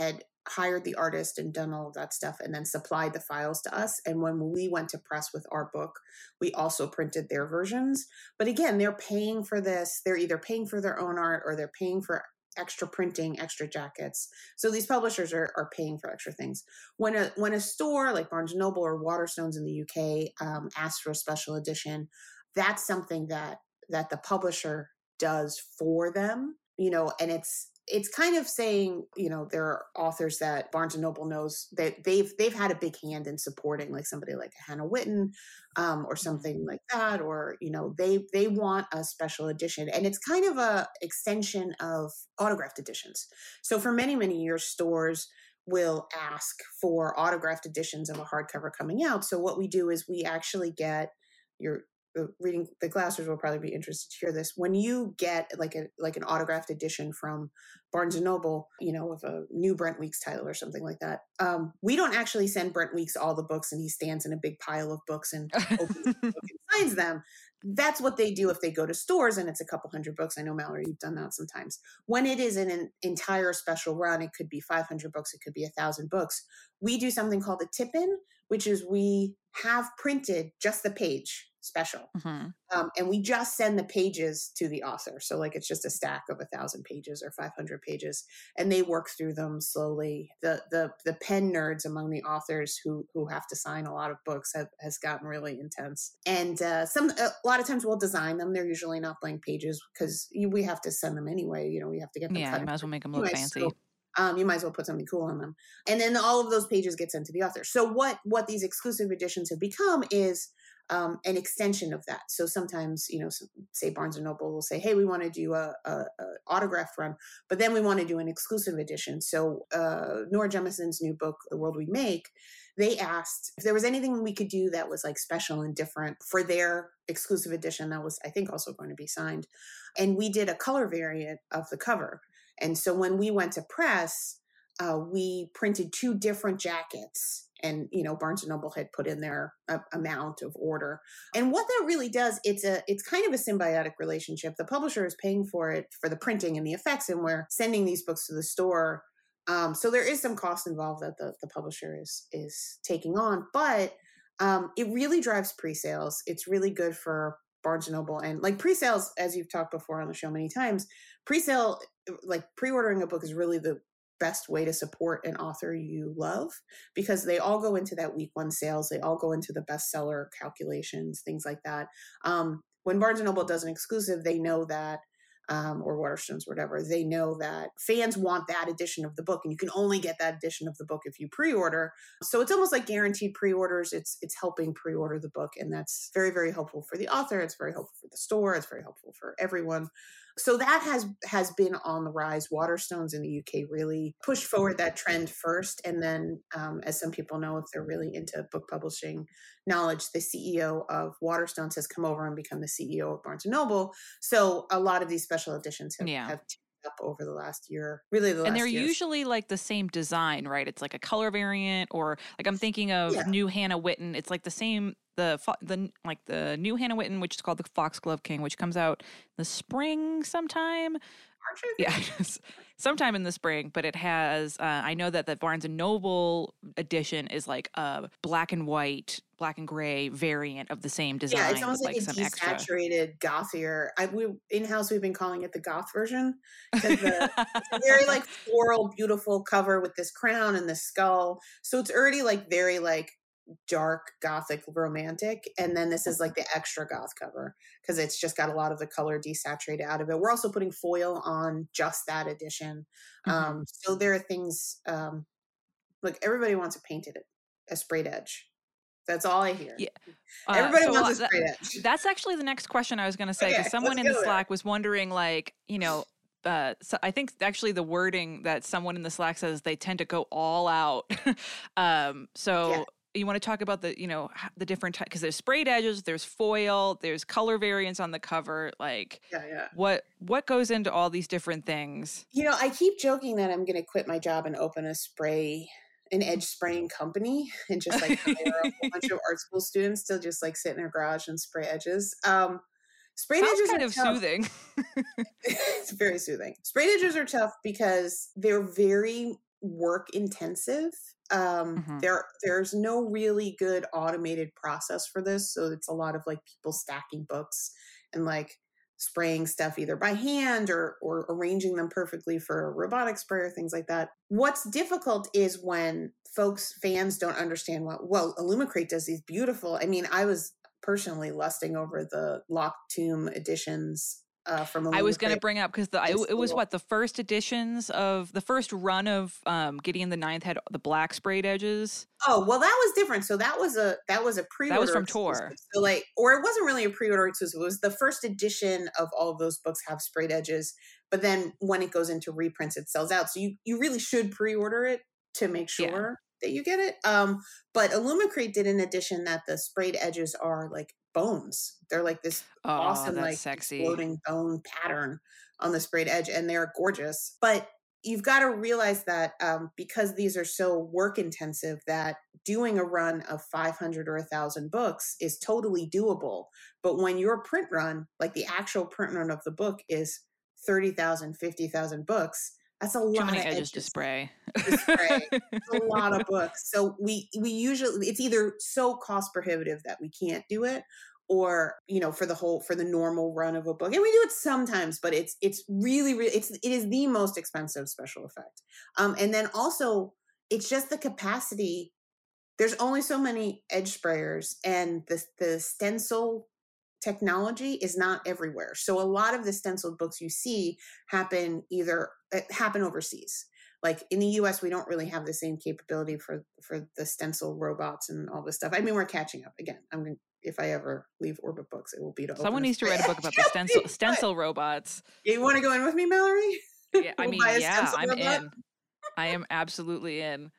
hired the artist and done all of that stuff and then supplied the files to us. And when we went to press with our book, we also printed their versions. But again, they're paying for this. They're either paying for their own art or they're paying for extra printing, extra jackets. So these publishers are, are paying for extra things. When a when a store like Barnes and Noble or Waterstones in the U K um, asks for a special edition, that's something that that the publisher does for them, you know, and it's it's kind of saying, you know, there are authors that Barnes and Noble knows that they've they've had a big hand in supporting, like somebody like Hannah Witten um, or something like that, or you know, they they want a special edition, and it's kind of a extension of autographed editions. So for many many years, stores will ask for autographed editions of a hardcover coming out. So what we do is we actually get your reading the Glassers will probably be interested to hear this. When you get like a like an autographed edition from Barnes and Noble, you know, with a new Brent Weeks title or something like that, um, we don't actually send Brent Weeks all the books and he stands in a big pile of books and opens the book and signs them. That's what they do if they go to stores and it's a couple hundred books. I know, Mallory, you've done that sometimes. When it is in an entire special run, it could be five hundred books, it could be a thousand books. We do something called a tip-in, which is we have printed just the page special. Mm-hmm. Um, and we just send the pages to the author. So like, it's just a stack of a thousand pages or five hundred pages, and they work through them slowly. The, the, the pen nerds among the authors who, who have to sign a lot of books have, has gotten really intense. And, uh, some, a lot of times we'll design them. They're usually not blank pages because we have to send them anyway. You know, we have to get them. Yeah. cut. You might as well make them look anyway, fancy. So, Um, you might as well put something cool on them. And then all of those pages get sent to the author. So what, what these exclusive editions have become is um, an extension of that. So sometimes, you know, say Barnes and Noble will say, hey, we want to do a, a, a autograph run, but then we want to do an exclusive edition. So uh, Nora Jemison's new book, The World We Make, they asked if there was anything we could do that was like special and different for their exclusive edition that was, I think, also going to be signed. And we did a color variant of the cover. And so when we went to press, uh, we printed two different jackets. And, you know, Barnes and Noble had put in their uh, amount of order. And what that really does, it's a it's kind of a symbiotic relationship. The publisher is paying for it, for the printing and the effects, and we're sending these books to the store. Um, so there is some cost involved that the, the publisher is is taking on. But um, it really drives pre-sales. It's really good for Barnes and Noble. And like pre-sales, as you've talked before on the show many times, pre-sale, like pre-ordering a book is really the best way to support an author you love, because they all go into that week one sales. They all go into the bestseller calculations, things like that. Um, when Barnes and Noble does an exclusive, they know that, um, or Waterstones, whatever, they know that fans want that edition of the book, and you can only get that edition of the book if you pre-order. So it's almost like guaranteed pre-orders. It's it's helping pre-order the book, and that's very, very helpful for the author. It's very helpful for the store. It's very helpful for everyone. So that has has been on the rise. Waterstones in the U K really pushed forward that trend first. And then, um, as some people know, if they're really into book publishing knowledge, the C E O of Waterstones has come over and become the C E O of Barnes and Noble. So a lot of these special editions have, yeah. have up over the last year, really the last and they're year. usually like the same design, right? It's like a color variant, or like I'm thinking of yeah. new Hannah Witten. It's like the same, the the like the new Hannah Witten, which is called the Foxglove King, which comes out in the spring sometime. March, I think. Yeah, sometime in the spring. But it has, uh, I know that the Barnes and Noble edition is like a black and white, black and gray variant of the same design. Yeah, it's almost with, like, like a some desaturated, gothier. I we in house we've been calling it the goth version, because the, it's a very like floral, beautiful cover with this crown and this skull. So it's already like very like dark, gothic, romantic, and then this is like the extra goth cover because it's just got a lot of the color desaturated out of it. We're also putting foil on just that edition. Mm-hmm. Um, so there are things. Um, look, everybody wants a painted, a sprayed edge. That's all I hear. Yeah. Uh, Everybody so wants a sprayed that, edge. That's actually the next question I was going to say, because okay, someone in the Slack was wondering, like, you know, uh, so I think actually the wording that someone in the Slack says they tend to go all out. um, so yeah. you want to talk about the, you know, the different types, because there's sprayed edges, there's foil, there's color variants on the cover. Like, yeah, yeah. what what goes into all these different things? You know, I keep joking that I'm going to quit my job and open a spray. an edge spraying company and just like hire a whole bunch of art school students to just like sit in their garage and spray edges. Um, sprayed Sounds edges kind are of tough. soothing. It's very soothing. Sprayed edges are tough because they're very work intensive. Um, Mhm. there, there's no really good automated process for this. So it's a lot of like people stacking books and like spraying stuff either by hand or, or arranging them perfectly for a robotic sprayer, things like that. What's difficult is when folks, fans don't understand what, well, Illumicrate does these beautiful, I mean, I was personally lusting over the Locked Tomb editions uh, from Illumicrate. I was going to bring up because the I, Just it was little- what the first editions of the first run of um, Gideon the Ninth had the black sprayed edges. Oh, well, that was different. So that was a that was a pre-order. That was from exclusive. Tor. So like, or it wasn't really a pre-order exclusive. It was the first edition of all of those books have sprayed edges. But then when it goes into reprints, it sells out. So you you really should pre-order it to make sure Yeah. that you get it. Um, but Illumicrate did an edition that the sprayed edges are like bones. They're like this Oh, awesome, that's like sexy. exploding bone pattern on the sprayed edge, and they're gorgeous. But you've got to realize that um, because these are so work intensive, that doing a run of five hundred or one thousand books is totally doable. But when your print run, like the actual print run of the book is thirty thousand, fifty thousand books, that's a Too lot many of edges to spray. to spray. It's a lot of books. So we we usually, it's either so cost prohibitive that we can't do it, or you know, for the whole for the normal run of a book, and we do it sometimes, but it's it's really really it's it is the most expensive special effect. Um, and then also it's just the capacity. There's only so many edge sprayers, and the the stencil technology is not everywhere. So a lot of the stenciled books you see happen either uh, happen overseas. Like in the U S, we don't really have the same capability for for the stencil robots and all this stuff. I mean, we're catching up. Again, I'm gonna, if I ever leave Orbit Books, it will be to open Someone a needs to spray write a book about the edge. stencil stencil robots. You want to go in with me, Mallory? Yeah, I We'll mean, buy a yeah, stencil I'm robot. in. I am absolutely in.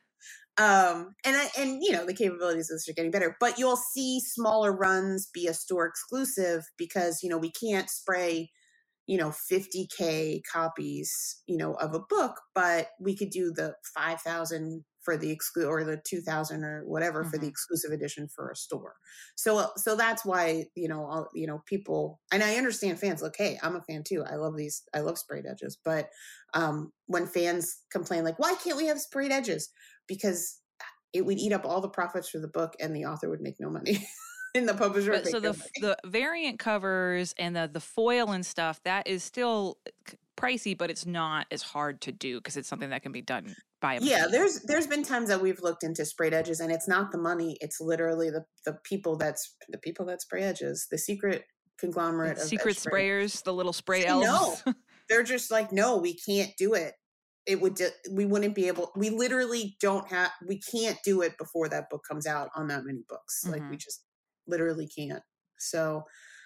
Um, and I, and you know, the capabilities of this are getting better, but you'll see smaller runs be a store exclusive because, you know, we can't spray, you know, fifty K copies, you know, of a book, but we could do the five thousand for the exclu or the two thousand or whatever for the Mhm. exclusive edition for a store. So, so that's why, you know, all, you know, people, and I understand fans look, hey, I'm a fan too. I love these, I love sprayed edges, but, um, when fans complain like, why can't we have sprayed edges? Because it would eat up all the profits for the book and the author would make no money. And the publisher would But make so no the money. the variant covers and the the foil and stuff, that is still c- pricey, but it's not as hard to do because it's something that can be done by a Yeah, machine. there's there's been times that we've looked into sprayed edges and it's not the money, it's literally the the people that's the people that spray edges, the secret conglomerate The of secret edge spraying. sprayers, the little spray Say elves. no. They're just like, no, we can't do it. It would ju- we wouldn't be able, we literally don't have, we can't do it before that book comes out on that many books. Like we Mhm. just literally can't. So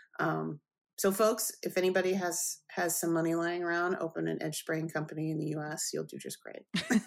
um so folks, if anybody has has some money lying around, open an edge spraying company in the U S, you'll do just great.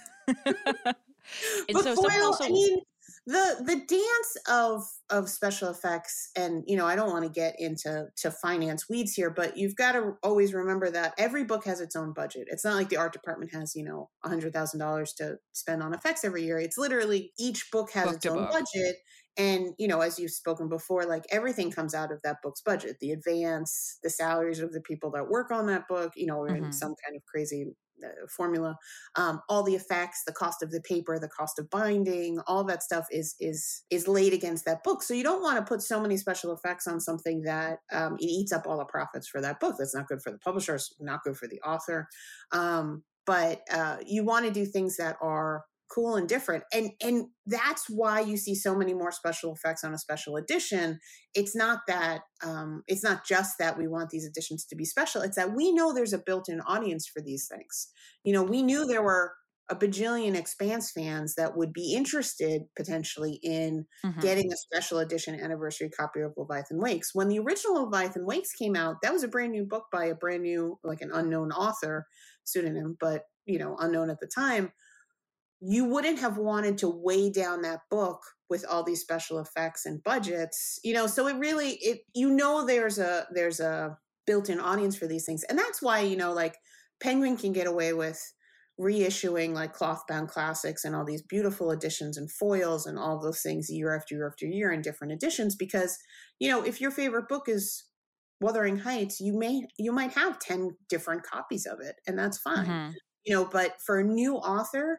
And But so someone foil, also I mean, the the dance of of special effects, and you know, I don't want to get into to finance weeds here, but you've got to always remember that every book has its own budget. It's not like the art department has, you know, a hundred thousand dollars to spend on effects every year. It's literally each book has book its to own book. budget. And, you know, as you've spoken before, like everything comes out of that book's budget, the advance, the salaries of the people that work on that book, you know, in Mhm. some kind of crazy uh, formula, um, all the effects, the cost of the paper, the cost of binding, all that stuff is, is, is laid against that book. So you don't want to put so many special effects on something that um, it eats up all the profits for that book. That's not good for the publisher, it's not good for the author. Um, but uh, you want to do things that are cool and different, and and that's why you see so many more special effects on a special edition. It's not that um it's not just that we want these editions to be special, it's that we know there's a built-in audience for these things. You know, we knew there were a bajillion Expanse fans that would be interested potentially in Mhm. getting a special edition anniversary copy of Leviathan Wakes. When the original Leviathan Wakes came out, that was a brand new book by a brand new, like an unknown author pseudonym, but you know, unknown at the time. You wouldn't have wanted to weigh down that book with all these special effects and budgets, you know, so it really, it, you know, there's a, there's a built-in audience for these things. And that's why, you know, like Penguin can get away with reissuing like cloth-bound classics and all these beautiful editions and foils and all those things year after year after year in different editions, because, you know, if your favorite book is Wuthering Heights, you may, you might have ten different copies of it, and that's fine. Mhm. You know, but for a new author,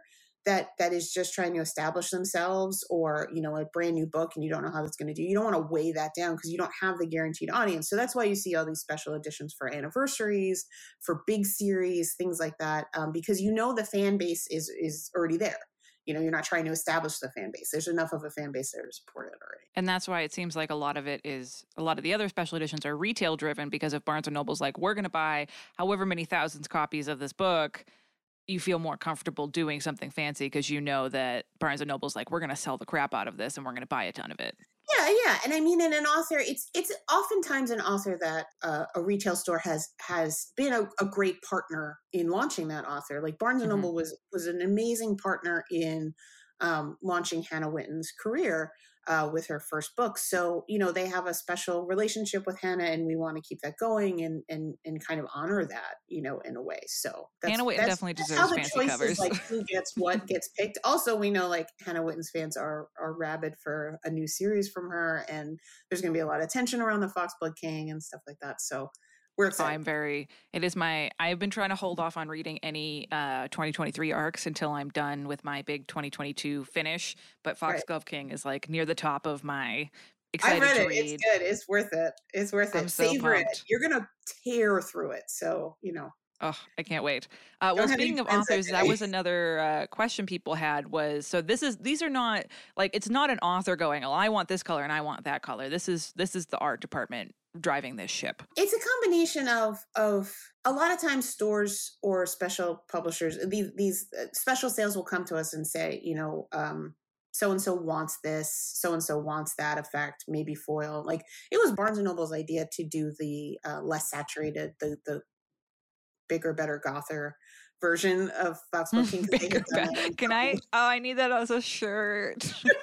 that that is just trying to establish themselves, or, you know, a brand new book and you don't know how that's going to do, you don't want to weigh that down because you don't have the guaranteed audience. So that's why you see all these special editions for anniversaries, for big series, things like that, um, because you know the fan base is is already there. You know, you're not trying to establish the fan base. There's enough of a fan base there to support it already. And that's why it seems like a lot of it is, a lot of the other special editions are retail driven, because if Barnes and Noble's like, we're going to buy however many thousands copies of this book, you feel more comfortable doing something fancy because you know that Barnes and Noble's like, we're going to sell the crap out of this and we're going to buy a ton of it. Yeah, yeah, and I mean, in an author, it's it's oftentimes an author that uh, a retail store has has been a, a great partner in launching that author. Like Barnes and Mhm. Noble was was an amazing partner in um, launching Hannah Witton's career uh, with her first book. So, you know, they have a special relationship with Hannah, and we want to keep that going and and and kind of honor that, you know, in a way. So that's, Hannah Witton that's, definitely that's deserves how the fancy choices, covers. like who gets what gets picked. Also, we know like Hannah Witton's fans are are rabid for a new series from her, and there's going to be a lot of tension around the Foxblood King and stuff like that. So we're excited. I'm very, it is my, I've been trying to hold off on reading any uh, twenty twenty-three arcs until I'm done with my big twenty twenty-two finish. But Foxglove King is like near the top of my I excited read to it. read. It's good. It's worth it. It's worth it. I'm so Savor it. pumped. You're gonna tear through it. So you know. Oh, I can't wait. Uh, well, Don't have any speaking of plans that authors, that day. was another uh, question people had was, so this is, these are not, like, it's not an author going, oh, I want this color and I want that color. This is, this is the art department driving this ship. It's a combination of of a lot of times stores or special publishers, these these uh, special sales will come to us and say, you know, um, so and so wants this, so and so wants that effect, maybe foil. Like it was Barnes and Noble's idea to do the uh, less saturated, the the bigger, better Gother version of Foxblood King. 'cause they Bigger, had done that better. in Can I, oh, I need that as a shirt.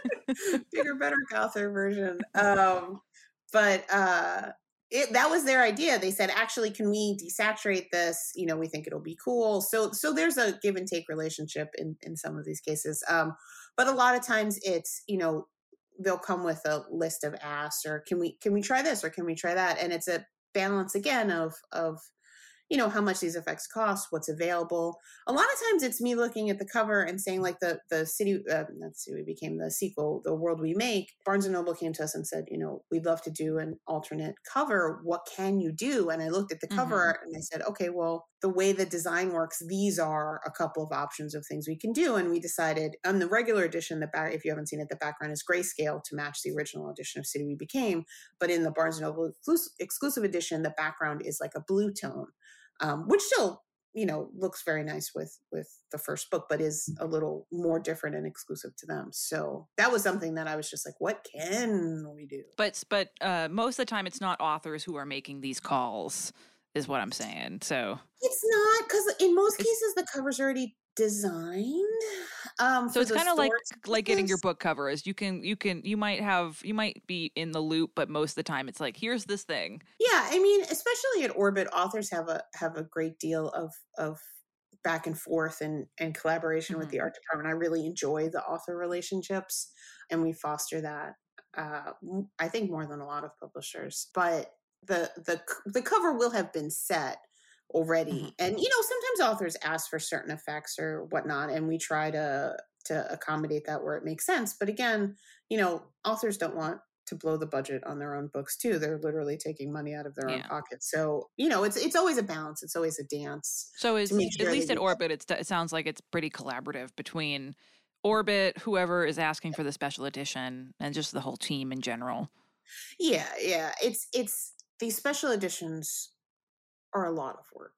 bigger, better Gother version. Um, but uh, it, that was their idea. They said, actually, can we desaturate this? You know, we think it'll be cool. So, so there's a give and take relationship in in some of these cases. Um, but a lot of times, it's, you know, they'll come with a list of asks, or can we can we try this, or can we try that? And it's a balance again of of you know, how much these effects cost, what's available. A lot of times it's me looking at the cover and saying, like, the the city, uh, not city, became the sequel, The World We Make. Barnes and Noble came to us and said, you know, we'd love to do an alternate cover. What can you do? And I looked at the cover Mhm. art and I said, okay, well, the way the design works, these are a couple of options of things we can do. And we decided on the regular edition, the back, if you haven't seen it, the background is grayscale to match the original edition of City We Became. But in the Barnes and Noble exclus- exclusive edition, the background is like a blue tone. Um, which still, you know, looks very nice with with the first book, but is a little more different and exclusive to them. So that was something that I was just like, what can we do? But, but uh, most of the time it's not authors who are making these calls, is what I'm saying. So It's not, because in most It's- cases the cover's already designed. Um, So for it's the kind of like stores like getting your business. book cover is you can you can you might have you might be in the loop, but most of the time it's like, here's this thing. Yeah, I mean, especially at Orbit, authors have a have a great deal of of back and forth and and collaboration with Mhm. the art department. I really enjoy the author relationships, and we foster that. Uh, m- I think more than a lot of publishers, but the the c- the cover will have been set already, Mhm. and you know sometimes authors ask for certain effects or whatnot, and we try to to accommodate that where it makes sense. But again, you know, authors don't want to blow the budget on their own books too. They're literally taking money out of their own Yeah. pockets. So, you know, it's it's always a balance. It's always a dance. So is to make at sure least that at you- Orbit, it's it sounds like it's pretty collaborative between Orbit, whoever is asking for the special edition, and just the whole team in general. Yeah, yeah. It's it's these special editions are a lot of work.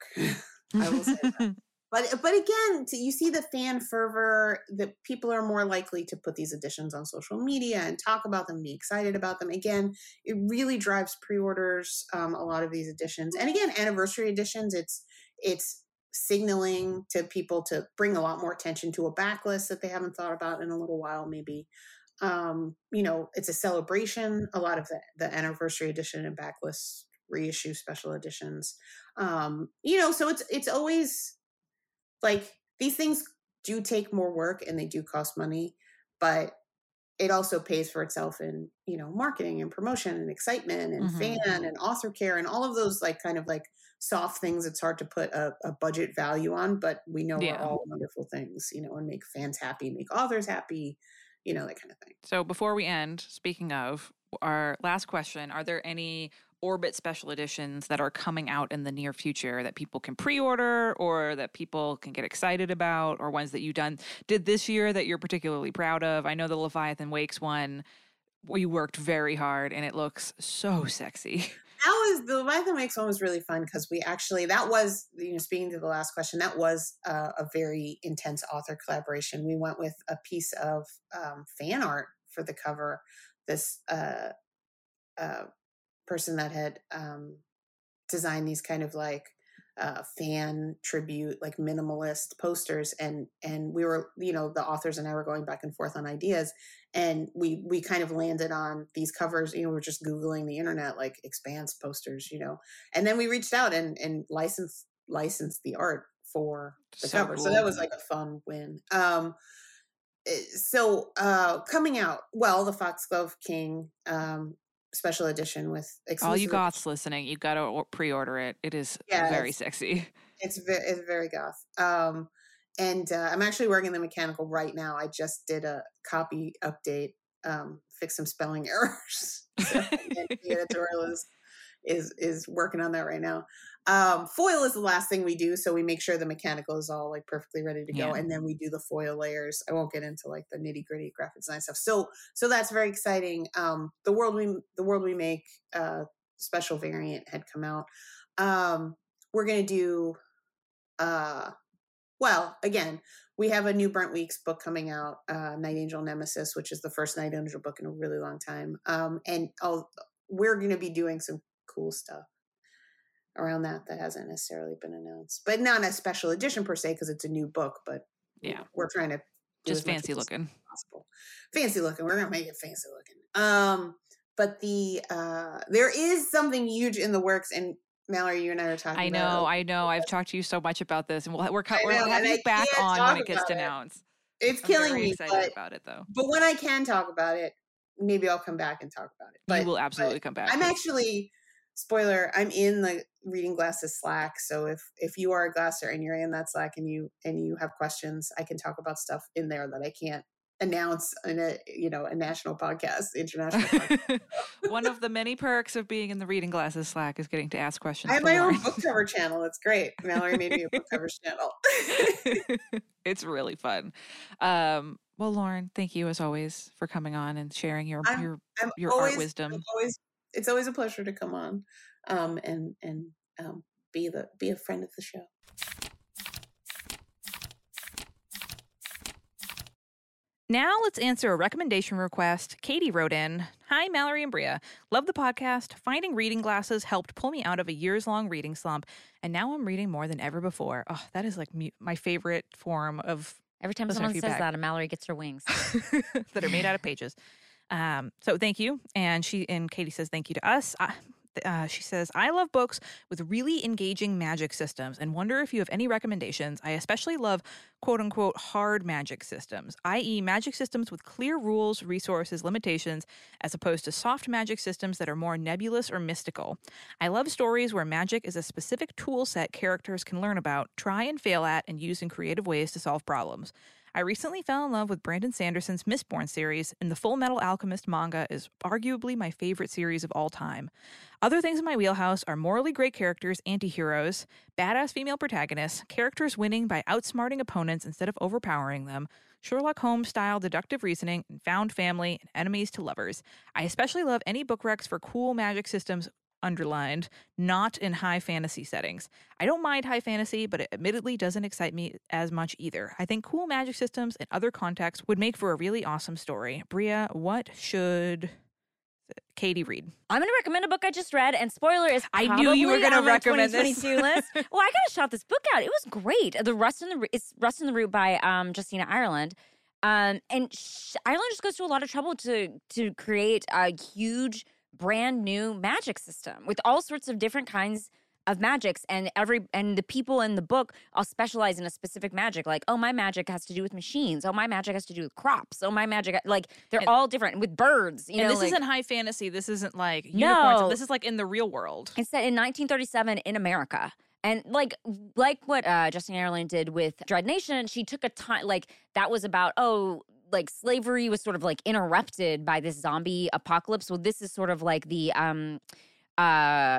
I will say that. But but again, to, you see the fan fervor that people are more likely to put these editions on social media and talk about them, be excited about them. Again, it really drives pre-orders. Um, a lot of these editions, and again, anniversary editions. It's it's signaling to people to bring a lot more attention to a backlist that they haven't thought about in a little while, maybe. Um, you know, it's a celebration. A lot of the, the anniversary edition and backlist reissue special editions. Um, you know, so it's it's always like these things do take more work and they do cost money, but it also pays for itself in, you know, marketing and promotion and excitement and Mhm. fan and author care and all of those like kind of like soft things it's hard to put a, a budget value on, but we know Yeah. are all wonderful things, you know, and make fans happy, make authors happy, you know, that kind of thing. So before we end, speaking of our last question, are there any Orbit special editions that are coming out in the near future that people can pre-order or that people can get excited about, or ones that you done did this year that you're particularly proud of? I know the Leviathan Wakes one, we worked very hard and it looks so sexy. That was the Leviathan Wakes one was really fun because we actually, that was, you know, speaking to the last question, that was uh, a very intense author collaboration. We went with a piece of um, fan art for the cover. This uh, uh, person that had um, designed these kind of like uh, fan tribute, like minimalist posters. And, and we were, you know, the authors and I were going back and forth on ideas, and we, we kind of landed on these covers. You know, we were just Googling the internet, like Expanse posters, you know, and then we reached out and, and licensed, licensed the art for the So cover. cool. So that was like a fun win. Um, so uh, coming out, well, the Foxglove King, um, special edition with All you exclusive- goths listening, you got to pre-order it. It is Yeah, very it's- sexy. It's very, it's very goth. Um, and uh, I'm actually working the mechanical right now. I just did a copy update, um, fix some spelling errors. So, and the editorial is, is is working on that right now. Um, foil is the last thing we do, so we make sure the mechanical is all like perfectly ready to go, Yeah. and then we do the foil layers. I won't get into like the nitty gritty graphic design stuff. So so that's very exciting. Um, the world we the world we make uh, special variant had come out. Um, we're gonna do. Uh, well, again, we have a new Brent Weeks book coming out, uh, Night Angel Nemesis, which is the first Night Angel book in a really long time. Um, and I'll, we're going to be doing some cool stuff around that that hasn't necessarily been announced, but not a special edition per se because it's a new book. But Yeah. we're trying to do Just as much fancy as looking. possible. Fancy looking. We're going to make it fancy looking. Um, but the uh, there is something huge in the works, and Mallory, you and I were talking. I about know, it. I know. I've talked to you so much about this, and we'll, we're, co- I we're know, having and you I back can't on talk when it gets about it. announced. It's I'm killing very me, excited but about it, though. but when I can talk about it, maybe I'll come back and talk about it. But you will absolutely come back. I'm actually, spoiler, I'm in the Reading Glasses Slack. So if if you are a Glasser and you're in that Slack and you and you have questions, I can talk about stuff in there that I can't announce in a you know a national podcast, international podcast. One of the many perks of being in the Reading Glasses Slack is getting to ask questions. I have to my own Lauren. book cover channel. It's great. Mallory made me a book covers channel. It's really fun. Um, well, Lauren, thank you as always for coming on and sharing your I'm- your I'm your always, art wisdom. I'm always, it's always a pleasure to come on, um, and and um, be the be a friend of the show. Now let's answer a recommendation request. Katie wrote in, "Hi, Mallory and Bria. Love the podcast. Finding reading glasses helped pull me out of a years-long reading slump, and now I'm reading more than ever before." Oh, that is like mu- my favorite form of Every time Listener someone says feedback. that, a Mallory gets her wings. that are made out of pages. Um, so thank you. And she and Katie says thank you to us. I, uh, she says, "I love books with really engaging magic systems and wonder if you have any recommendations. I especially love quote unquote hard magic systems, that is magic systems with clear rules, resources, limitations, as opposed to soft magic systems that are more nebulous or mystical. I love stories where magic is a specific tool set characters can learn about, try and fail at, and use in creative ways to solve problems. I recently fell in love with Brandon Sanderson's Mistborn series, and the Full Metal Alchemist manga is arguably my favorite series of all time. Other things in my wheelhouse are morally great characters, anti-heroes, badass female protagonists, characters winning by outsmarting opponents instead of overpowering them, Sherlock Holmes-style deductive reasoning, and found family, and enemies to lovers. I especially love any book recs for cool magic systems underlined, not in high fantasy settings. I don't mind high fantasy, but it admittedly doesn't excite me as much either. I think cool magic systems in other contexts would make for a really awesome story. Bria, what should Katie read?" I'm going to recommend a book I just read, and spoiler is I knew you were going gonna to recommend twenty this. twenty-two list. Well, I got to shout this book out. It was great. The Rust in the Ro- it's Rust in the Root by um, Justina Ireland. Um, and sh- Ireland just goes to a lot of trouble to to create a huge, brand new magic system with all sorts of different kinds of magics, and every and the people in the book all specialize in a specific magic. Like, oh, my magic has to do with machines. Oh, my magic has to do with crops. Oh, my magic, like they're and, all different with birds. You and know, this like, isn't high fantasy. This isn't like unicorns. No. This is like in the real world. It's set in nineteen thirty-seven in America. And like like what uh, Justina Ireland did with Dread Nation, she took a time, like that was about, oh, like slavery was sort of like interrupted by this zombie apocalypse. Well, this is sort of like the, um, uh,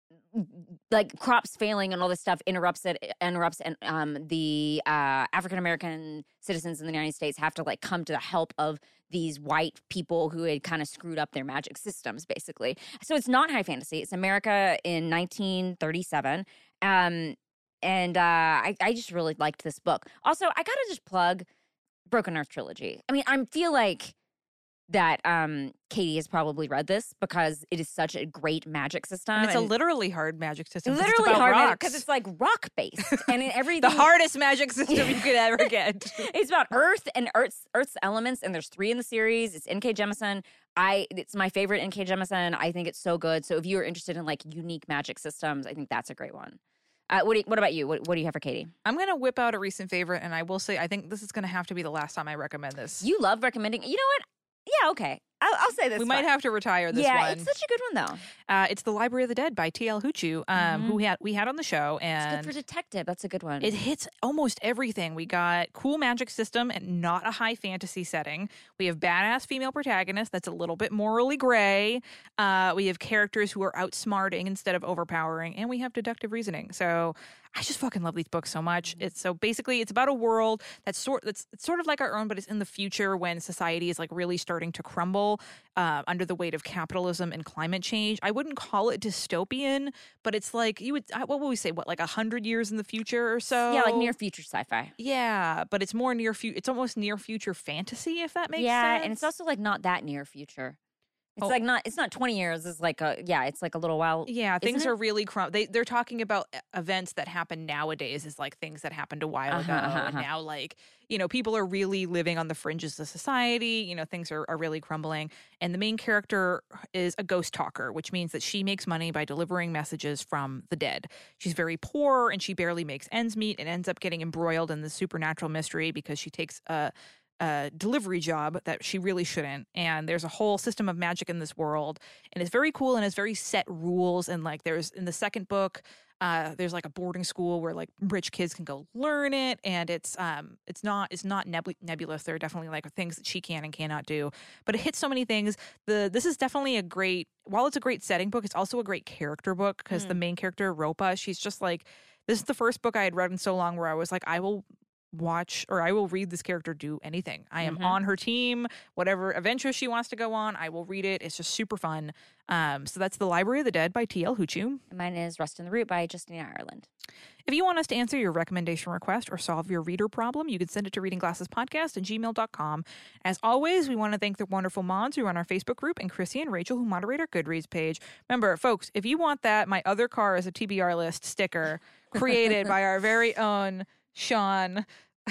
like crops failing and all this stuff interrupts it, interrupts and um, the uh, African-American citizens in the United States have to like come to the help of these white people who had kind of screwed up their magic systems, basically. So it's not high fantasy. It's America in nineteen thirty-seven. Um, and uh, I, I just really liked this book. Also, I gotta just plug Broken Earth Trilogy. I mean, I feel like that um, Katie has probably read this because it is such a great magic system. And it's and a literally hard magic system. literally it's about hard rocks. because it's like rock based and in everything. The hardest magic system you could ever get. It's about Earth and Earth's Earth's elements, and there's three in the series. It's N K Jemisin. I it's my favorite N K Jemisin. I think it's so good. So if you are interested in like unique magic systems, I think that's a great one. Uh, what, do you, what about you? What, what do you have for Katie? I'm going to whip out a recent favorite, and I will say I think this is going to have to be the last time I recommend this. You love recommending. You know what? Yeah, okay. I'll, I'll say this. We one. might have to retire this yeah, one. it's such a good one, though. Uh, it's The Library of the Dead by T L Huchu, um, Mhm. who we had, we had on the show. It's And good for detective. That's a good one. it hits almost everything. We got cool magic system and not a high fantasy setting. We have badass female protagonists that's a little bit morally gray. Uh, we have characters who are outsmarting instead of overpowering. And we have deductive reasoning. So I just fucking love these books so much. It's so basically it's about a world that's sort that's it's sort of like our own, but it's in the future when society is like really starting to crumble uh, under the weight of capitalism and climate change. I wouldn't call it dystopian, but it's like you would what would we say? What, like a hundred years in the future or so? yeah, like near future sci-fi. Yeah, but it's more near future. It's almost near future fantasy, if that makes yeah, sense. and it's also like not that near future. It's Oh. like not. It's not twenty years. It's like a yeah. It's like a little while. Yeah, things Isn't it? are really crum. They they're talking about e- events that happen nowadays is like things that happened a while Uh-huh, ago, uh-huh, and uh-huh. now like you know people are really living on the fringes of society. You know things are are really crumbling, and the main character is a ghost talker, which means that she makes money by delivering messages from the dead. She's very poor and she barely makes ends meet, and ends up getting embroiled in the supernatural mystery because she takes a. a delivery job that she really shouldn't. And there's a whole system of magic in this world. And it's very cool and it's very set rules. And like there's in the second book, uh, there's like a boarding school where like rich kids can go learn it. And it's um it's not it's not nebul- nebulous. There are definitely like things that she can and cannot do. But it hits so many things. The this is definitely a great while it's a great setting book, it's also a great character book because Mm. the main character, Ropa, she's just like this is the first book I had read in so long where I was like, I will watch or I will read this character do anything. I am Mhm. on her team. Whatever adventure she wants to go on, I will read it. It's just super fun. Um, so that's The Library of the Dead by T L Huchu. Mine is Rust in the Root by Justina Ireland. If you want us to answer your recommendation request or solve your reader problem, you can send it to readingglassespodcast at gmail dot com. As always, we want to thank the wonderful mods who run our Facebook group and Chrissy and Rachel who moderate our Goodreads page. Remember, folks, if you want that, My Other Car is a T B R List sticker created by our very own Sean.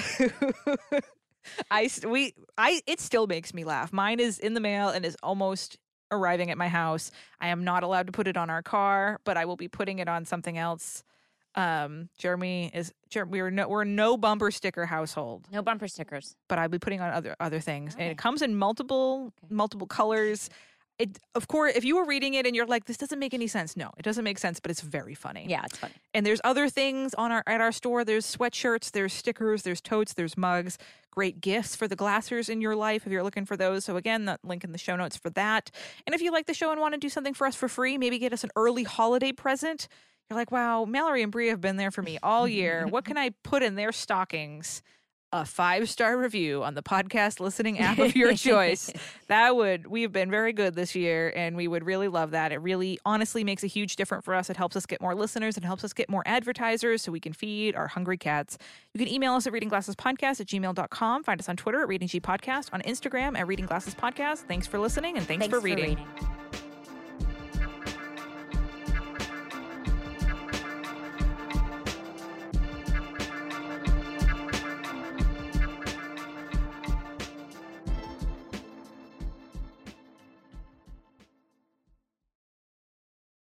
I st- we I it still makes me laugh. Mine is in the mail and is almost arriving at my house. I am not allowed to put it on our car, but I will be putting it on something else. Um, Jeremy is Jer- we are no we're a no bumper sticker household, No bumper stickers. but I'll be putting on other other things, and Okay. it comes in multiple Okay. multiple colors. It of course, if you were reading it and you're like, this doesn't make any sense. No, it doesn't make sense, but it's very funny. Yeah, it's funny. And there's other things on our at our store. There's sweatshirts, there's stickers, there's totes, there's mugs. Great gifts for the glassers in your life if you're looking for those. So again, the link in the show notes for that. And if you like the show and want to do something for us for free, maybe get us an early holiday present. You're like, wow, Mallory and Brie have been there for me all year. What can I put in their stockings? A five-star review on the podcast listening app of your choice. That would, we have been very good this year, and we would really love that. It really honestly makes a huge difference for us. It helps us get more listeners. It helps us get more advertisers so we can feed our hungry cats. You can email us at readingglassespodcast at gmail dot com. Find us on Twitter at Reading G Podcast, on Instagram at Reading Glasses Podcast. Thanks for listening, and thanks, Thanks for reading. reading.